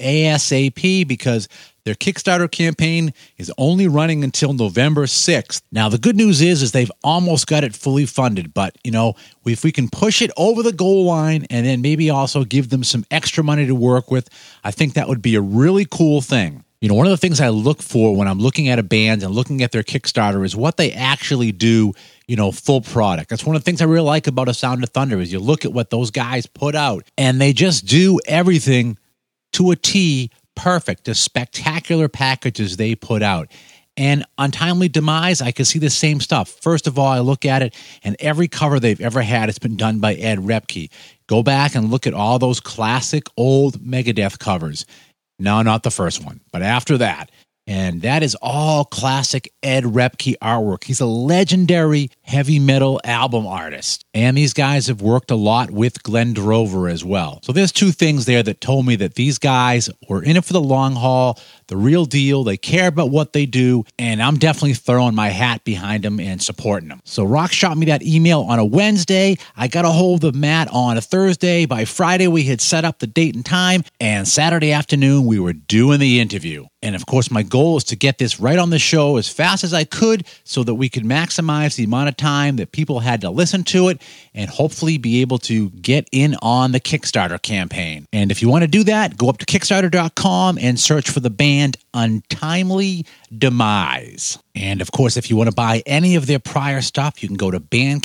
ASAP, because their Kickstarter campaign is only running until November 6th. Now, the good news is they've almost got it fully funded, but, you know, if we can push it over the goal line and then maybe also give them some extra money to work with, I think that would be a really cool thing. You know, one of the things I look for when I'm looking at a band and looking at their Kickstarter is what they actually do, you know, full product. That's one of the things I really like about A Sound of Thunder is you look at what those guys put out, and they just do everything to a T perfect, the spectacular packages they put out. And Untimely Demise, I can see the same stuff. First of all, I look at it, and every cover they've ever had has been done by Ed Repke. Go back and look at all those classic old Megadeth covers. No, not the first one, but after that. And that is all classic Ed Repke artwork. He's a legendary heavy metal album artist. And these guys have worked a lot with Glenn Drover as well. So there's two things there that told me that these guys were in it for the long haul, the real deal. They care about what they do. And I'm definitely throwing my hat behind them and supporting them. So Rock shot me that email on a Wednesday. I got a hold of Matt on a Thursday. By Friday, we had set up the date and time. And Saturday afternoon, we were doing the interview. And of course, my goal is to get this right on the show as fast as I could so that we could maximize the amount of time that people had to listen to it and hopefully be able to get in on the Kickstarter campaign. And if you want to do that, go up to Kickstarter.com and search for the band Untimely Demise. And of course, if you want to buy any of their prior stuff, you can go to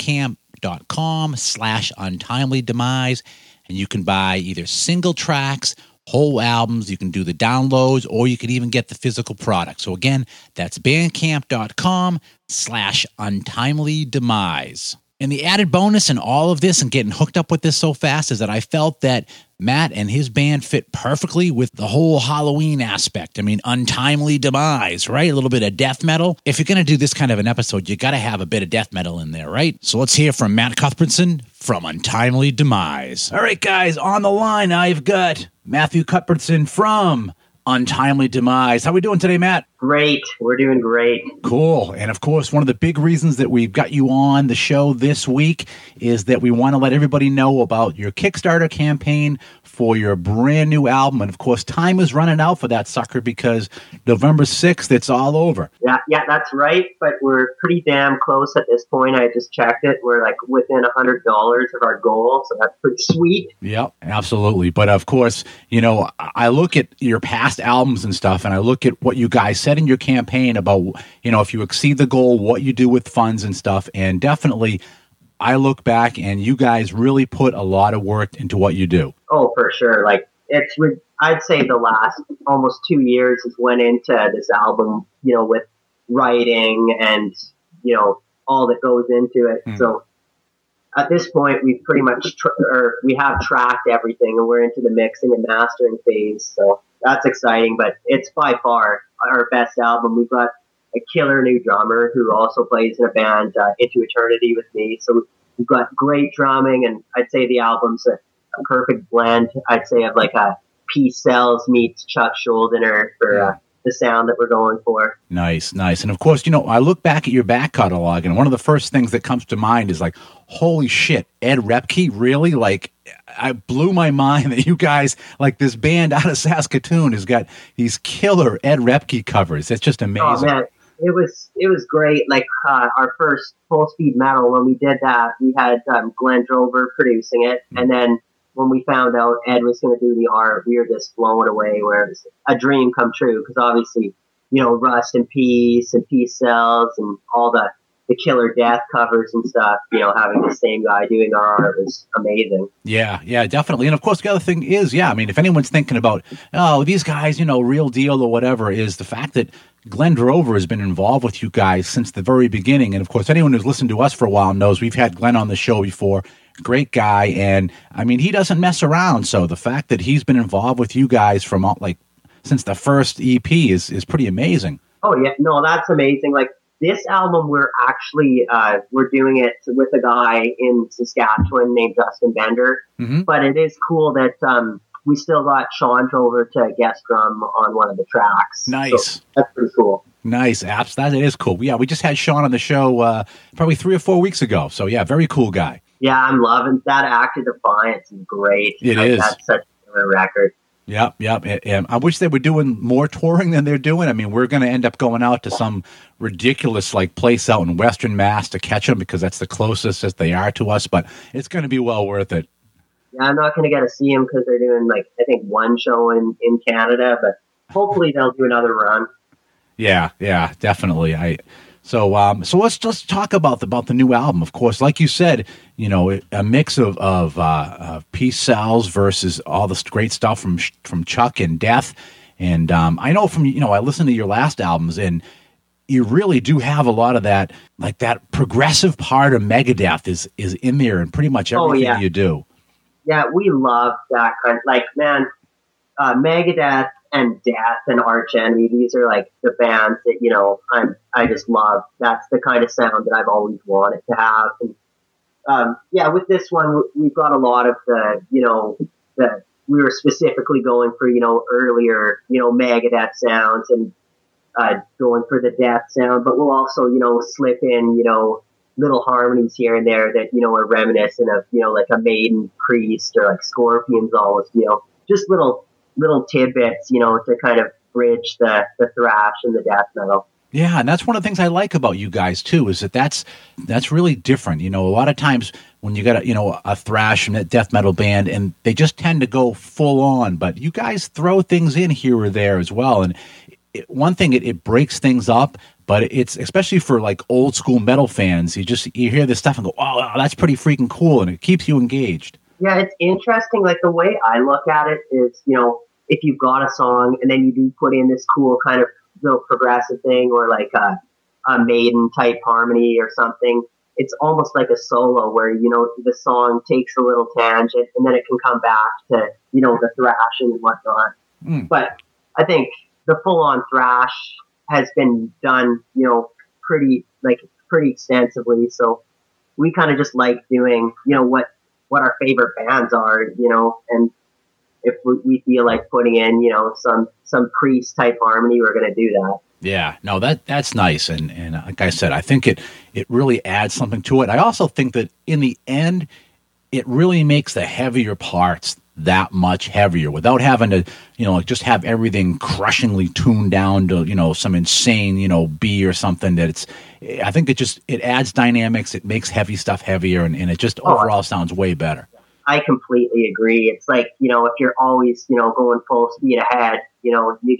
bandcamp.com/Untimely Demise, and you can buy either single tracks, whole albums. You can do the downloads, or you can even get the physical product. So again, that's bandcamp.com/Untimely Demise. And the added bonus in all of this and getting hooked up with this so fast is that I felt that Matt and his band fit perfectly with the whole Halloween aspect. I mean, Untimely Demise, right? A little bit of death metal. If you're going to do this kind of an episode, you got to have a bit of death metal in there, right? So let's hear from Matt Cuthbertson from Untimely Demise. All right, guys, on the line, I've got Matthew Cuthbertson from Untimely Demise. How we doing today, Matt? Great. We're doing great. Cool. And of course, one of the big reasons that we've got you on the show this week is that we want to let everybody know about your Kickstarter campaign for your brand new album. And of course, time is running out for that sucker because November 6th, it's all over. Yeah, that's right. But we're pretty damn close at this point. I just checked it. We're like within $100 of our goal. So that's pretty sweet. Yep, absolutely. But of course, you know, I look at your past albums and stuff, and I look at what you guys said in your campaign about, you know, if you exceed the goal, what you do with funds and stuff. And definitely, I look back and you guys really put a lot of work into what you do. Oh, for sure. Like, I'd say the last almost 2 years has went into this album, you know, with writing and, you know, all that goes into it. So at this point, we've pretty much, we have tracked everything and we're into the mixing and mastering phase. So that's exciting, but it's by far our best album. We've got a killer new drummer who also plays in a band, Into Eternity, with me. So we've got great drumming, and I'd say the album's a perfect blend, I'd say, of like a Peace Cells meets Chuck Schuldiner for the sound that we're going for. Nice. And of course, you know, I look back at your back catalog, and one of the first things that comes to mind is like, holy shit, Ed Repke, really? Like, I blew my mind that you guys, like this band out of Saskatoon has got these killer Ed Repke covers. It's just amazing. Oh, man. It was great. Like our first Full Speed Metal, when we did that, we had Glenn Drover producing it, and then when we found out Ed was going to do the art, we were just blown away. Where it was a dream come true, because obviously, you know, Rust in Peace and Peace Cells and all the Killer Death covers and stuff, you know, having the same guy doing our art was amazing. Yeah, definitely. And of course, the other thing is, I mean, if anyone's thinking about, oh, these guys, you know, real deal or whatever, is the fact that Glenn Drover has been involved with you guys since the very beginning. And of course, anyone who's listened to us for a while knows we've had Glenn on the show before. Great guy. And I mean, he doesn't mess around. So the fact that he's been involved with you guys from like since the first EP is pretty amazing. Oh, yeah. No, that's amazing. Like, this album, we're actually, we're doing it with a guy in Saskatchewan named Justin Bender. But it is cool that we still got Sean Drover to guest drum on one of the tracks. Nice. So that's pretty cool. Nice. Apps. That is cool. Yeah, we just had Sean on the show probably 3 or 4 weeks ago. So yeah, very cool guy. Yeah, I'm loving that. Act of Defiance is great. It is. That's such a record. Yep. And I wish they were doing more touring than they're doing. I mean, we're going to end up going out to some ridiculous like place out in Western Mass to catch them because that's the closest that they are to us, but it's going to be well worth it. Yeah, I'm not going to get to see them because they're doing like, I think, one show in Canada, but hopefully they'll do another run. Yeah, definitely. So let's just talk about the new album. Of course, like you said, you know, a mix of Peace Cells versus all this great stuff from Chuck and Death. And I know from, I listened to your last albums, and you really do have a lot of that, like that progressive part of Megadeth is in there in pretty much everything you do. Yeah, we love that kind. Like, man, Megadeth and Death and Arch Enemy, these are like the bands that I just love. That's the kind of sound that I've always wanted to have. And with this one, we've got a lot of we were specifically going for earlier Megadeth sounds and going for the Death sound, but we'll also slip in little harmonies here and there that are reminiscent of like a Maiden, Priest, or like Scorpions. Always just little tidbits to kind of bridge the thrash and the death metal. Yeah, and that's one of the things I like about you guys too, is that's really different. A lot of times when you got a thrash and a death metal band, and they just tend to go full on, but you guys throw things in here or there as well. And one thing, it breaks things up, but it's especially for like old school metal fans. You hear this stuff and go, oh, that's pretty freaking cool, and it keeps you engaged. Yeah, it's interesting. Like, the way I look at it is, if you've got a song and then you do put in this cool kind of little progressive thing, or like a Maiden type harmony or something, it's almost like a solo where the song takes a little tangent and then it can come back to the thrash and whatnot. But I think the full on thrash has been done pretty extensively, so we kind of just like doing what our favorite bands are, and if we feel like putting in, some Priest type harmony, we're going to do that. Yeah, no, that's nice. And like I said, I think it really adds something to it. I also think that in the end, it really makes the heavier parts that much heavier without having to, just have everything crushingly tuned down to, some insane, B or something I think it adds dynamics. It makes heavy stuff heavier, and it just overall sounds way better. I completely agree. It's like, if you're always, going full speed ahead, you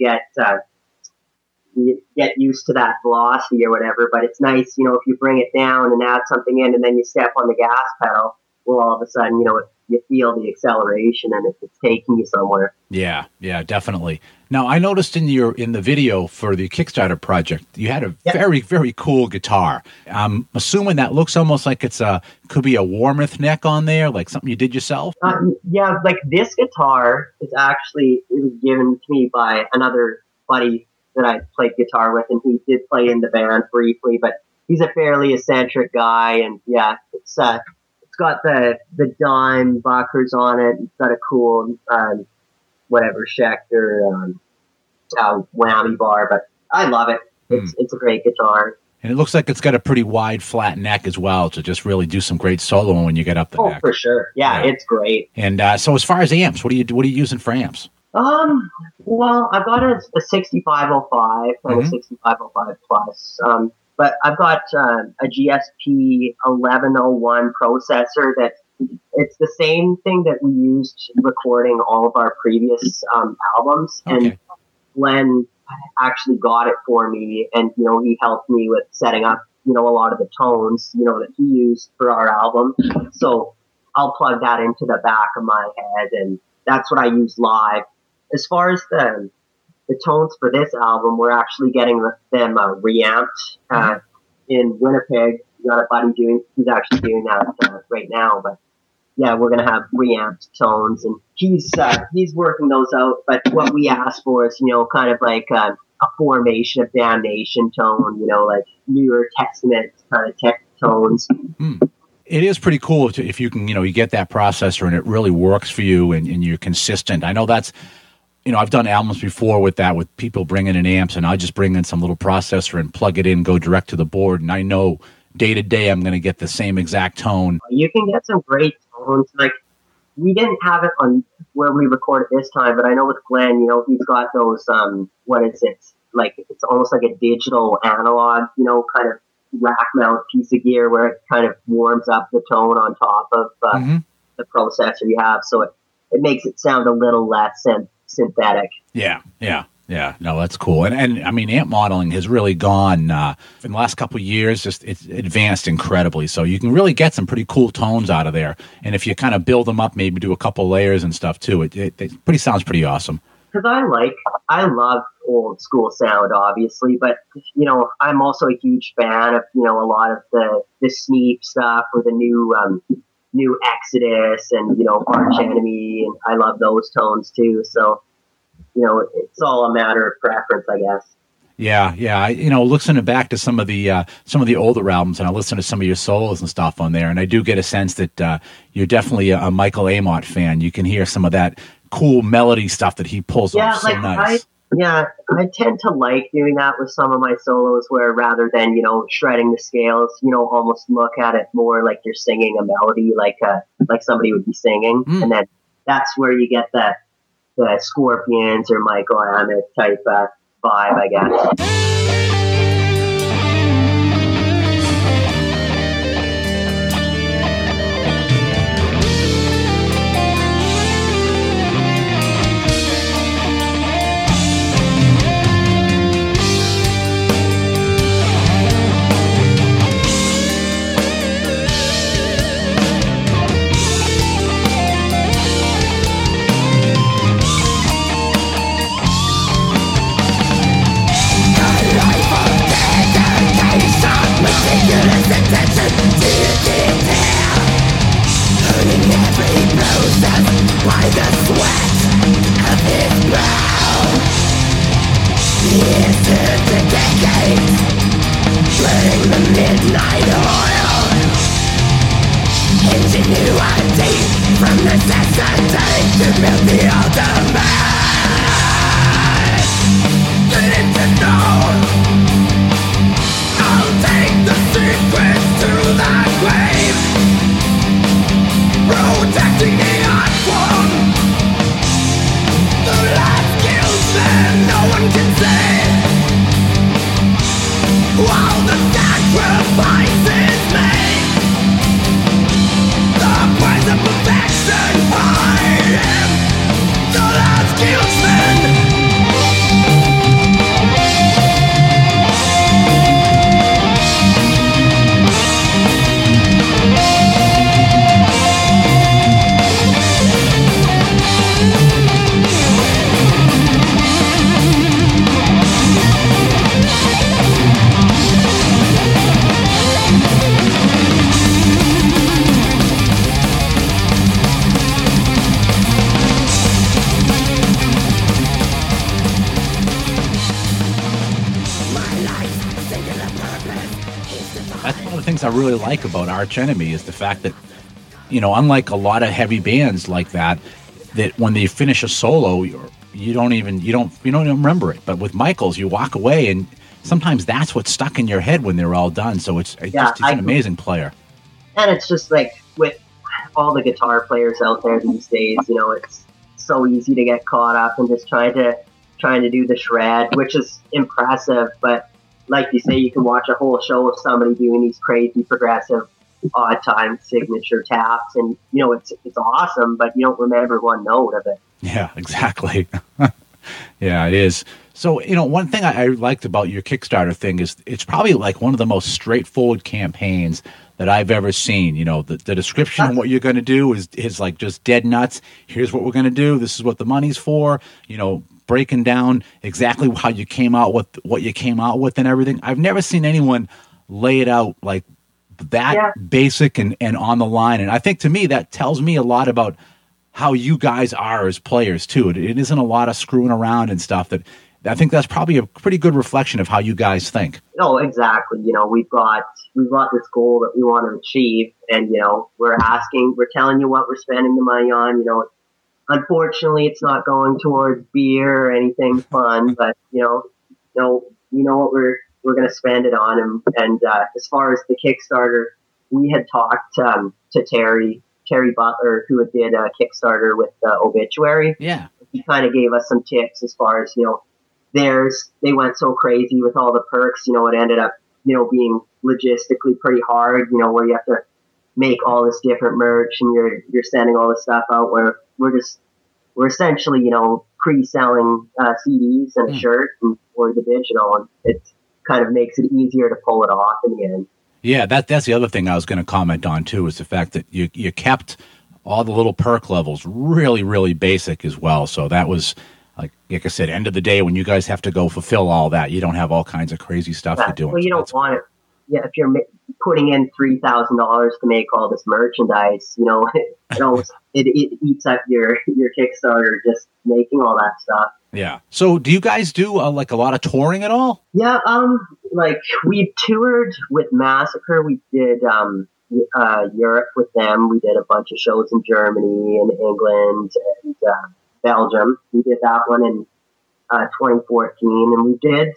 get used to that velocity or whatever, but it's nice, if you bring it down and add something in and then you step on the gas pedal, well, all of a sudden, you feel the acceleration and it's taking you somewhere. Yeah, definitely. Now, I noticed in the video for the Kickstarter project, you had a very, very cool guitar. I'm assuming that looks almost like could be a Warmoth neck on there, like something you did yourself? Yeah, like this guitar it was given to me by another buddy that I played guitar with, and he did play in the band briefly, but he's a fairly eccentric guy, and yeah, it's got the dime buckers on it. It's got a cool Schecter whammy bar, but I love it. It's a great guitar. And it looks like it's got a pretty wide, flat neck as well to just really do some great soloing when you get up the neck. Oh, for sure. Yeah, it's great. And so as far as amps, what are you using for amps? Well, I've got a 6505 and a 6505 Plus. But I've got a GSP 1101 processor that it's the same thing that we used recording all of our previous albums. Okay. And Glenn actually got it for me, and he helped me with setting up a lot of the tones that he used for our album. So I'll plug that into the back of my head, and that's what I use live. As far as the tones for this album, we're actually getting them reamped in Winnipeg. We got a buddy who's actually doing that right now. But yeah, we're gonna have reamped tones, and he's working those out. But what we asked for is kind of like a Formation of Damnation tone, like Newer Testament kind of tech tones. It is pretty cool if you can, you get that processor and it really works for you and you're consistent. I know that's. I've done albums before with that, with people bringing in amps, and I just bring in some little processor and plug it in, go direct to the board, and I know day to day I'm going to get the same exact tone. You can get some great tones. Like, we didn't have it on where we recorded this time, but I know with Glenn, he's got those, what is it? Like, it's almost like a digital analog, kind of rack mount piece of gear where it kind of warms up the tone on top of the processor you have. So it makes it sound a little less synthetic. Yeah. No, that's cool. And I mean, amp modeling has really gone in the last couple of years. It's advanced incredibly. So you can really get some pretty cool tones out of there. And if you kind of build them up, maybe do a couple layers and stuff too, it sounds pretty awesome. because I love old school sound, obviously, but I'm also a huge fan of a lot of the Sneap stuff or the new Exodus and Arch Enemy, and I love those tones too. So it's all a matter of preference, I guess. Yeah. Listening back to some of the older albums, and I listen to some of your solos and stuff on there, and I do get a sense that you're definitely a Michael Amott fan. You can hear some of that cool melody stuff that he pulls off so nice. I tend to like doing that with some of my solos, where rather than shredding the scales, almost look at it more like you're singing a melody, like somebody would be singing, and then that's where you get the Scorpions or Michael Amott type vibe, I guess. I really like about Arch Enemy is the fact that, unlike a lot of heavy bands like that when they finish a solo, you don't even remember it. But with Michael's, you walk away, and sometimes that's what's stuck in your head when they're all done. So he's an amazing player. And it's just like with all the guitar players out there these days, it's so easy to get caught up in just trying to do the shred, which is impressive, but like you say, you can watch a whole show of somebody doing these crazy progressive odd time signature taps, and it's awesome, but you don't remember one note of it. Yeah, exactly. Yeah, it is. So, one thing I liked about your Kickstarter thing is it's probably like one of the most straightforward campaigns that I've ever seen. The description of what you're going to do is like just dead nuts. Here's what we're going to do. This is what the money's for. Breaking down exactly how you came out with what you came out with and everything. I've never seen anyone lay it out like that basic and on the line. And I think to me, that tells me a lot about how you guys are as players too. It isn't a lot of screwing around and stuff. That I think that's probably a pretty good reflection of how you guys think. No, exactly. We've got this goal that we want to achieve, and we're telling you what we're spending the money on. Unfortunately, it's not going towards beer or anything fun, but what we're going to spend it on. And as far as the Kickstarter, we had talked to Terry Butler, who did a Kickstarter with Obituary. Yeah, he kind of gave us some tips as far as they went so crazy with all the perks. It ended up being logistically pretty hard. Where you have to make all this different merch, and you're sending all this stuff out. Where we're essentially, pre-selling CDs and a shirt or the digital, and it kind of makes it easier to pull it off in the end. Yeah, that's the other thing I was going to comment on too, is the fact that you kept all the little perk levels really, really basic as well. So that was, like I said, end of the day, when you guys have to go fulfill all that, you don't have all kinds of crazy stuff you're doing. Well, you So don't want it. Yeah, if you're putting in $3,000 to make all this merchandise, it eats up your Kickstarter just making all that stuff. yeah. So do you guys do like a lot of touring at all? Yeah, like we toured with Massacre. We did Europe with them. We did a bunch of shows in Germany and England and Belgium. We did that one in 2014, and we did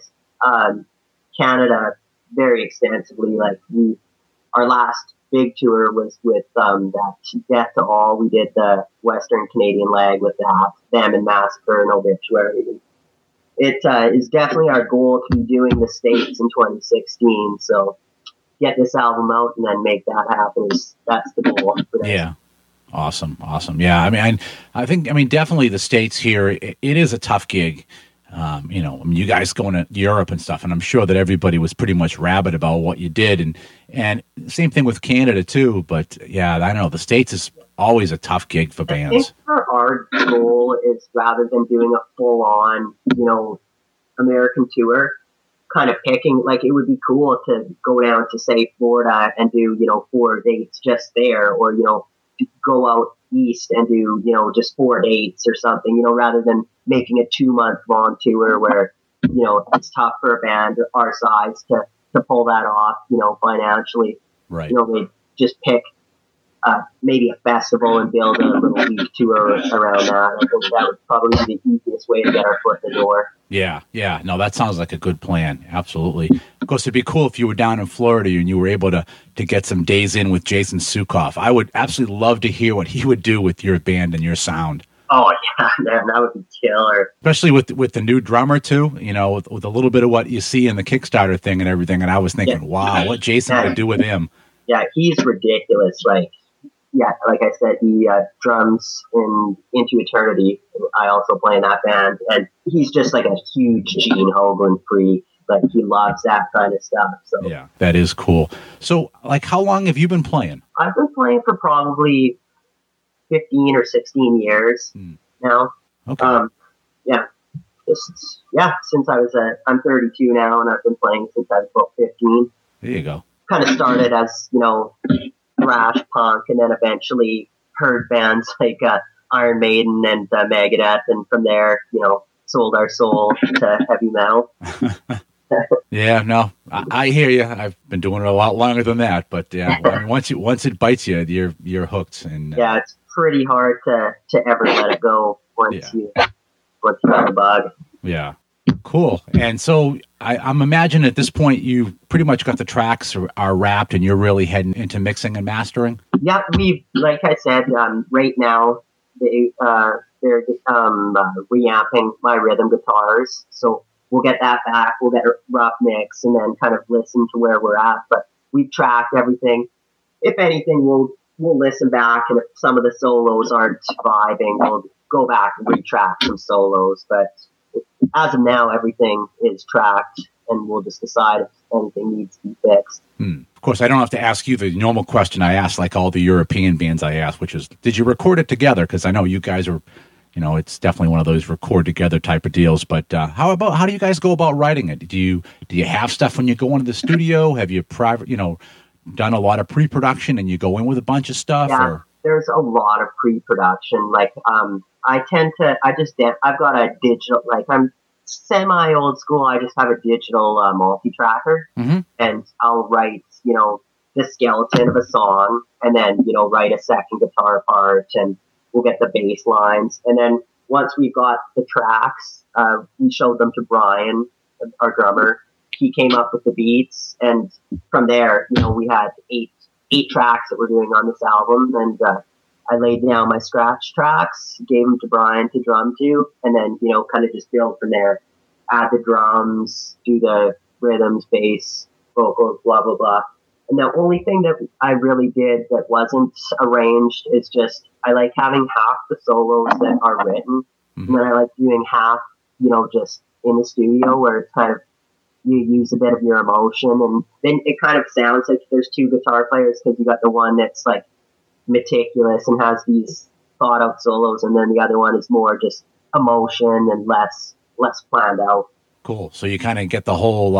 Canada very extensively. Like our last big tour was with that Death to All. We did the Western Canadian leg with that, them and Massacre and Obituary. It is definitely our goal to be doing the States in 2016. So get this album out and then make that happen. That's the goal. For that. Yeah. Awesome. Yeah. I think definitely the States here, it is a tough gig. You guys going to Europe and stuff, and I'm sure that everybody was pretty much rabid about what you did, and same thing with Canada too. But yeah, I don't know. The States is always a tough gig for bands. I think for our goal is rather than doing a full on, American tour, kind of picking, like it would be cool to go down to say Florida and do, 4 dates just there, or, go out east and do, just 4 dates or something, rather than making a 2-month long tour where, it's tough for a band our size to pull that off, financially. Right. They just pick maybe a festival and build a little week tour around that. I think that would probably be the easiest way to get our foot in the door. Yeah. No, that sounds like a good plan. Absolutely. Of course, it'd be cool if you were down in Florida and you were able to get some days in with Jason Sukoff. I would absolutely love to hear what he would do with your band and your sound. Oh, yeah, man, that would be killer. Especially with the new drummer, too, with a little bit of what you see in the Kickstarter thing and everything. And I was thinking, wow, what Jason would do with him. Yeah, he's ridiculous. Like I said, he drums in Into Eternity. I also play in that band. And he's just like a huge Gene Hoglan freak. Like, he loves that kind of stuff. So yeah, that is cool. So, like, how long have you been playing? I've been playing for probably 15 or 16 years now. Okay. Since I was I'm 32 now, and I've been playing since I was about 15. There you go. Kind of started as, thrash punk, and then eventually heard bands like Iron Maiden and Megadeth, and from there, sold our soul to heavy metal. Yeah, no, I hear you. I've been doing it a lot longer than that, but yeah, once it bites you, you're hooked. And yeah, it's pretty hard to ever let it go once you got the bug. Yeah, cool. And so I'm imagining at this point you pretty much got the tracks are wrapped, and you're really heading into mixing and mastering. Yeah, like I said, right now they're reamping my rhythm guitars, so we'll get that back. We'll get a rough mix and then kind of listen to where we're at. But we've tracked everything. If anything, we'll listen back, and if some of the solos aren't vibing, we'll go back and retrack some solos. But as of now, everything is tracked, and we'll just decide if anything needs to be fixed. Of course, I don't have to ask you the normal question I ask, like all the European bands I ask, which is, did you record it together? Because I know you guys are, it's definitely one of those record together type of deals. But how do you guys go about writing it? Do you have stuff when you go into the studio? Have you done a lot of pre-production and you go in with a bunch of stuff? Yeah, or? There's a lot of pre-production. Like, I've got a digital, like, I'm semi old school. I just have a digital multi-tracker, and I'll write, the skeleton of a song, and then, write a second guitar part, and we'll get the bass lines. And then once we've got the tracks, we showed them to Brian, our drummer. He came up with the beats, and from there, we had eight tracks that we're doing on this album, and I laid down my scratch tracks, gave them to Brian to drum to, and then, kind of just build from there. Add the drums, do the rhythms, bass, vocals, blah, blah, blah. And the only thing that I really did that wasn't arranged is just, I like having half the solos that are written, and then I like doing half, just in the studio, where it's kind of, you use a bit of your emotion, and then it kind of sounds like there's two guitar players, because you got the one that's like meticulous and has these thought out solos, and then the other one is more just emotion and less planned out. Cool. So you kind of get the whole,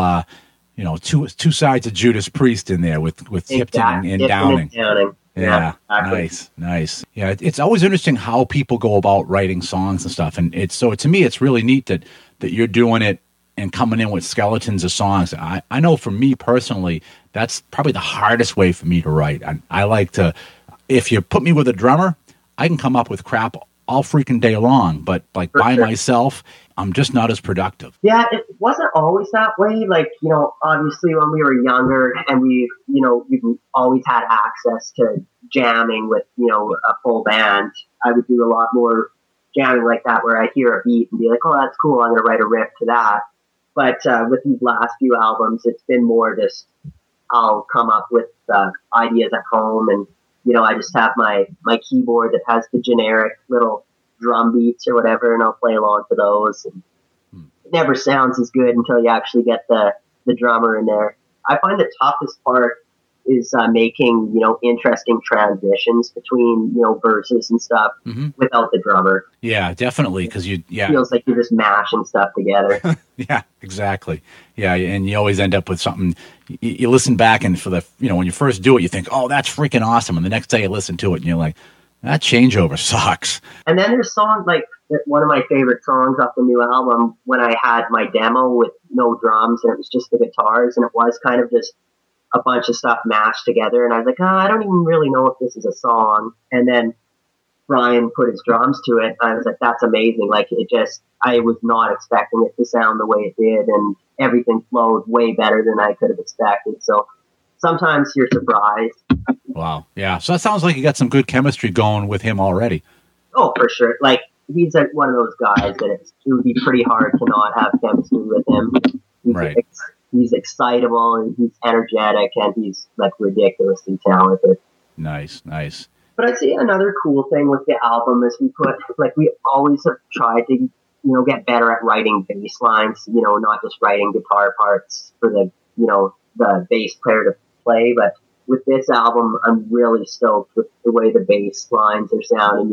two sides of Judas Priest in there with Tipton and Downing. Yeah, exactly. Nice. Yeah, it's always interesting how people go about writing songs and stuff. And to me, it's really neat that you're doing it and coming in with skeletons of songs. I know for me personally, that's probably the hardest way for me to write. I like to, if you put me with a drummer, I can come up with crap all freaking day long, but like by myself, I'm just not as productive. Yeah, it wasn't always that way. Like, obviously when we were younger and we've always had access to jamming with, a full band, I would do a lot more jamming like that where I'd hear a beat and be like, oh, that's cool, I'm going to write a riff to that. But with these last few albums, it's been more just I'll come up with ideas at home and, I just have my keyboard that has the generic little drum beats or whatever, and I'll play along to those. And it never sounds as good until you actually get the drummer in there. I find the toughest part is making, interesting transitions between, verses and stuff without the drummer. Yeah, definitely. Because it feels like you're just mashing stuff together. Yeah, exactly. Yeah. And you always end up with something, you listen back and for the, when you first do it, you think, oh, that's freaking awesome. And the next day you listen to it and you're like, that changeover sucks. And then there's songs like one of my favorite songs off the new album when I had my demo with no drums and it was just the guitars and it was kind of just a bunch of stuff mashed together, and I was like, I don't even really know if this is a song. And then Brian put his drums to it, and I was like, that's amazing. Like, I was not expecting it to sound the way it did, and everything flowed way better than I could have expected. So sometimes you're surprised. Wow. Yeah. So that sounds like you got some good chemistry going with him already. Oh, for sure. Like, he's like one of those guys that it would be pretty hard to not have chemistry with him. Right. He's excitable and he's energetic and he's like ridiculously talented. Nice. But I'd say another cool thing with the album is we always have tried to, get better at writing bass lines, not just writing guitar parts for the bass player to play. But with this album, I'm really stoked with the way the bass lines are sounding.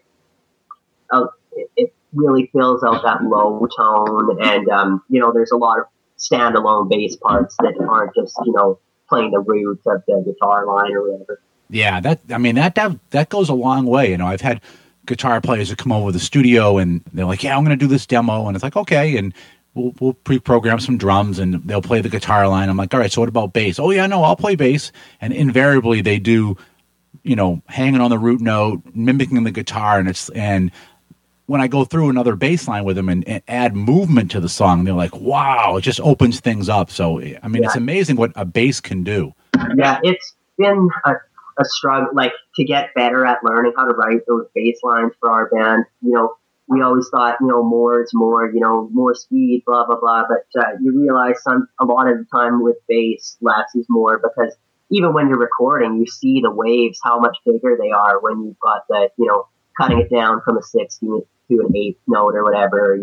It really fills out that low tone and, there's a lot of standalone bass parts that aren't just, playing the roots of the guitar line or whatever. Yeah, that goes a long way. I've had guitar players that come over to the studio and they're like, yeah, I'm going to do this demo. And it's like, okay. And we'll pre-program some drums and they'll play the guitar line. I'm like, all right, so what about bass? Oh yeah, no, I'll play bass. And invariably they do, hanging on the root note, mimicking the guitar. And when I go through another bass line with them and add movement to the song, they're like, wow, it just opens things up. So, It's amazing what a bass can do. Yeah, it's been a struggle, like, to get better at learning how to write those bass lines for our band. We always thought, more is more, more speed, blah, blah, blah. But you realize a lot of the time with bass, less is more, because even when you're recording, you see the waves, how much bigger they are when you've got the, cutting it down from a 60 to an 8th note or whatever,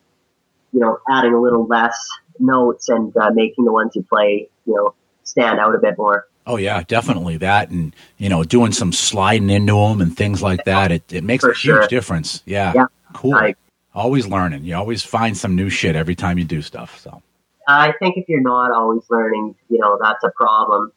adding a little less notes and making the ones you play, stand out a bit more. Oh yeah, definitely that. And, doing some sliding into them and things like that. It makes a huge difference. Yeah. Cool. Always learning. You always find some new shit every time you do stuff. So I think if you're not always learning, that's a problem.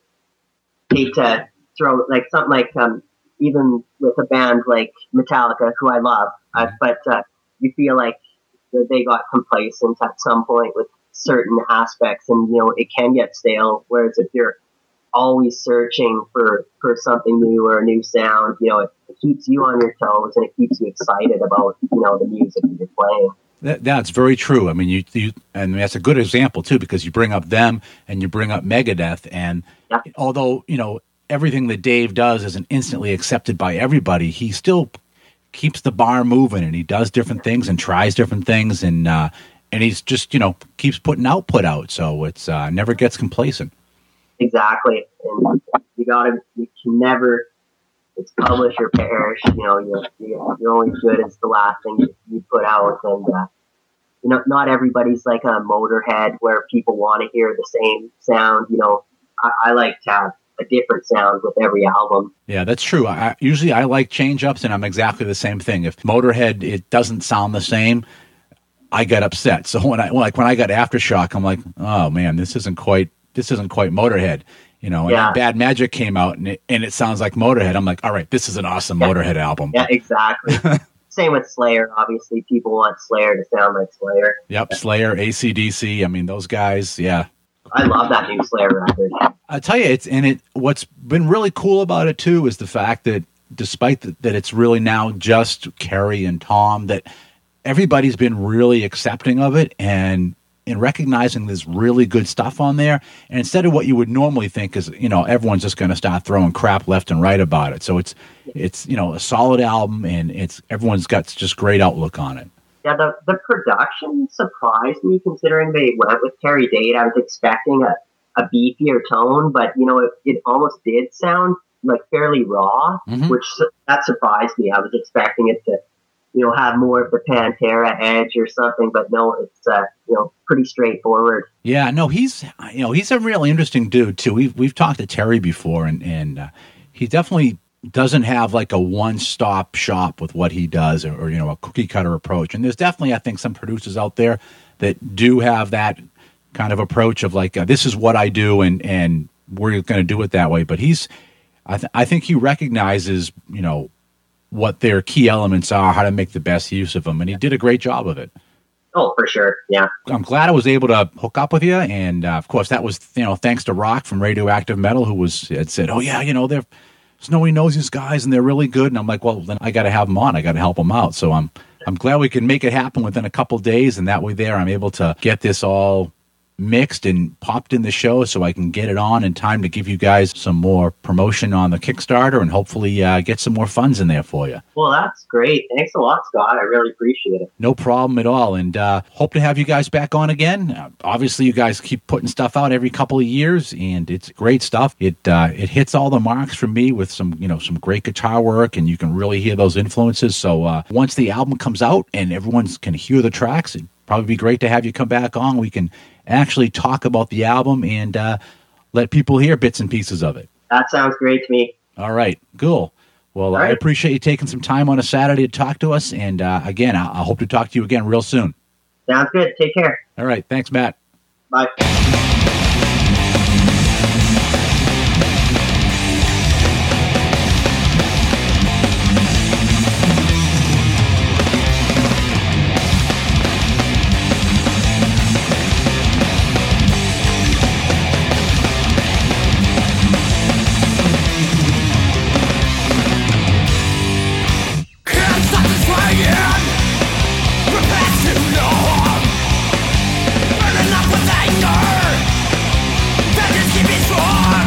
Hate to throw like something like, even with a band like Metallica, who I love, but you feel like they got complacent at some point with certain aspects, and it can get stale. Whereas if you're always searching for something new or a new sound, it keeps you on your toes and it keeps you excited about the music that you're playing. That's very true. You and that's a good example too, because you bring up them and you bring up Megadeth, and although everything that Dave does isn't instantly accepted by everybody, he still keeps the bar moving and he does different things and tries different things, and he's just keeps putting output out, so it's never gets complacent. Exactly, and you can never, it's publish or perish. You're only good as the last thing you put out, and not everybody's like a Motorhead where people want to hear the same sound. I like to have a different sound with every album. Yeah, that's true. Usually I like change-ups, and I'm exactly the same thing. If Motorhead, it doesn't sound the same, I get upset. So when I got Aftershock, I'm like, oh man, this isn't quite Motorhead. You know, and then Bad Magic came out and it sounds like Motorhead. I'm like, all right, this is an awesome Motorhead album. Yeah, exactly. Same with Slayer. Obviously, people want Slayer to sound like Slayer. Yep, Slayer, AC/DC. I mean, those guys, yeah. I love that new Slayer record. I tell you, what's been really cool about it too is the fact that despite that it's really now just Kerry and Tom, that everybody's been really accepting of it and recognizing there's really good stuff on there. And instead of what you would normally think is, you know, everyone's just going to start throwing crap left and right about it. So it's you know, a solid album, and everyone's got just great outlook on it. Yeah, the production surprised me considering they went with Terry Date. I was expecting a beefier tone, but you know, it almost did sound like fairly raw, which that surprised me. I was expecting it to, you know, have more of the Pantera edge or something, but no, it's you know, pretty straightforward. Yeah, no, he's a really interesting dude too. We've talked to Terry before, and he definitely doesn't have like a one-stop shop with what he does, or you know, a cookie-cutter approach. And there's definitely, I think, some producers out there that do have that kind of approach of like, this is what I do, and we're going to do it that way. But I think he recognizes, you know, what their key elements are, how to make the best use of them, and he did a great job of it. Oh, for sure, yeah. I'm glad I was able to hook up with you, and of course that was, you know, thanks to Rock from Radioactive Metal, who had said, oh yeah, you know, Snowy knows these guys and they're really good, and I'm like, well, then I got to have them on, I got to help them out. So I'm glad we can make it happen within a couple days, and that way I'm able to get this all mixed and popped in the show so I can get it on in time to give you guys some more promotion on the Kickstarter and hopefully get some more funds in there for you. Well, that's great. Thanks a lot, Scott. I really appreciate it. No problem at all. And hope to have you guys back on again. Obviously, you guys keep putting stuff out every couple of years, and it's great stuff. It hits all the marks for me with some great guitar work, and you can really hear those influences. So once the album comes out and everyone can hear the tracks, it'd probably be great to have you come back on. We can actually talk about the album and let people hear bits and pieces of it. That sounds great to me. All right, cool. Well, I appreciate you taking some time on a Saturday to talk to us. And again, I hope to talk to you again real soon. Sounds good. Take care. All right. Thanks, Matt. Bye. Can't satisfy it. Prepared to know harm. Burning up with anger. That is keeping strong.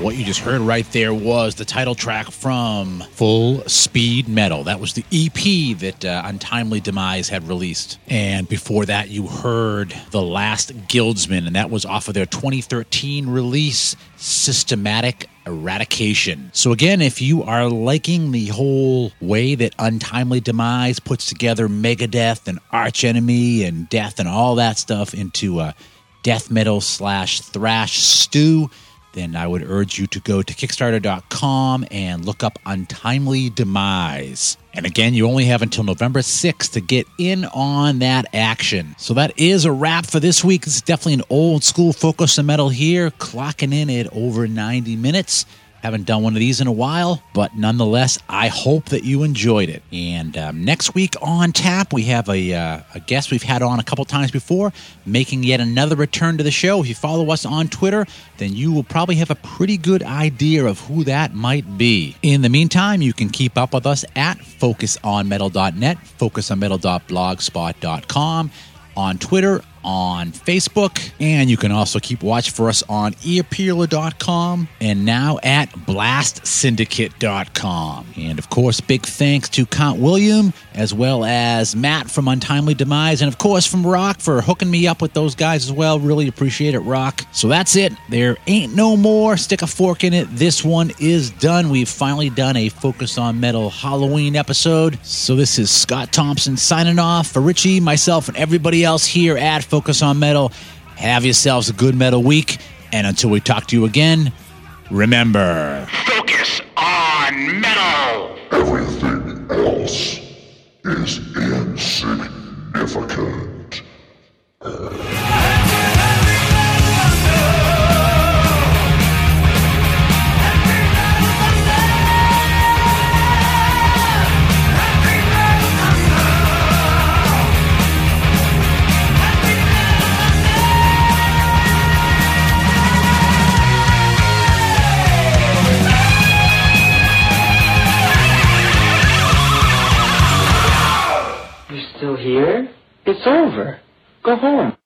What you just heard right there was the title track from Full Speed Metal. That was the EP that Untimely Demise had released. And before that, you heard The Last Guildsman, and that was off of their 2013 release, Systematic Eradication. So again, if you are liking the whole way that Untimely Demise puts together Megadeth and Arch Enemy and Death and all that stuff into a death metal / thrash stew, then I would urge you to go to Kickstarter.com and look up Untimely Demise. And again, you only have until November 6th to get in on that action. So that is a wrap for this week. It's definitely an old school Focus on Metal here, clocking in at over 90 minutes. Haven't done one of these in a while, but nonetheless, I hope that you enjoyed it. And next week on tap, we have a guest we've had on a couple times before, making yet another return to the show. If you follow us on Twitter, then you will probably have a pretty good idea of who that might be. In the meantime, you can keep up with us at focusonmetal.net, focusonmetal.blogspot.com, on Twitter, on Facebook, and you can also keep watch for us on earpeeler.com and now at blastsyndicate.com. And of course, big thanks to Count William, as well as Matt from Untimely Demise, and of course from Rock for hooking me up with those guys as well. Really appreciate it, Rock. So that's it. There ain't no more. Stick a fork in it. This one is done. We've finally done a Focus on Metal Halloween episode. So this is Scott Thompson signing off for Richie, myself, and everybody else here at Focus on Metal. Have yourselves a good metal week, and until we talk to you again, remember, Focus on Metal! Everything else is insignificant. Still here? It's over. Go home.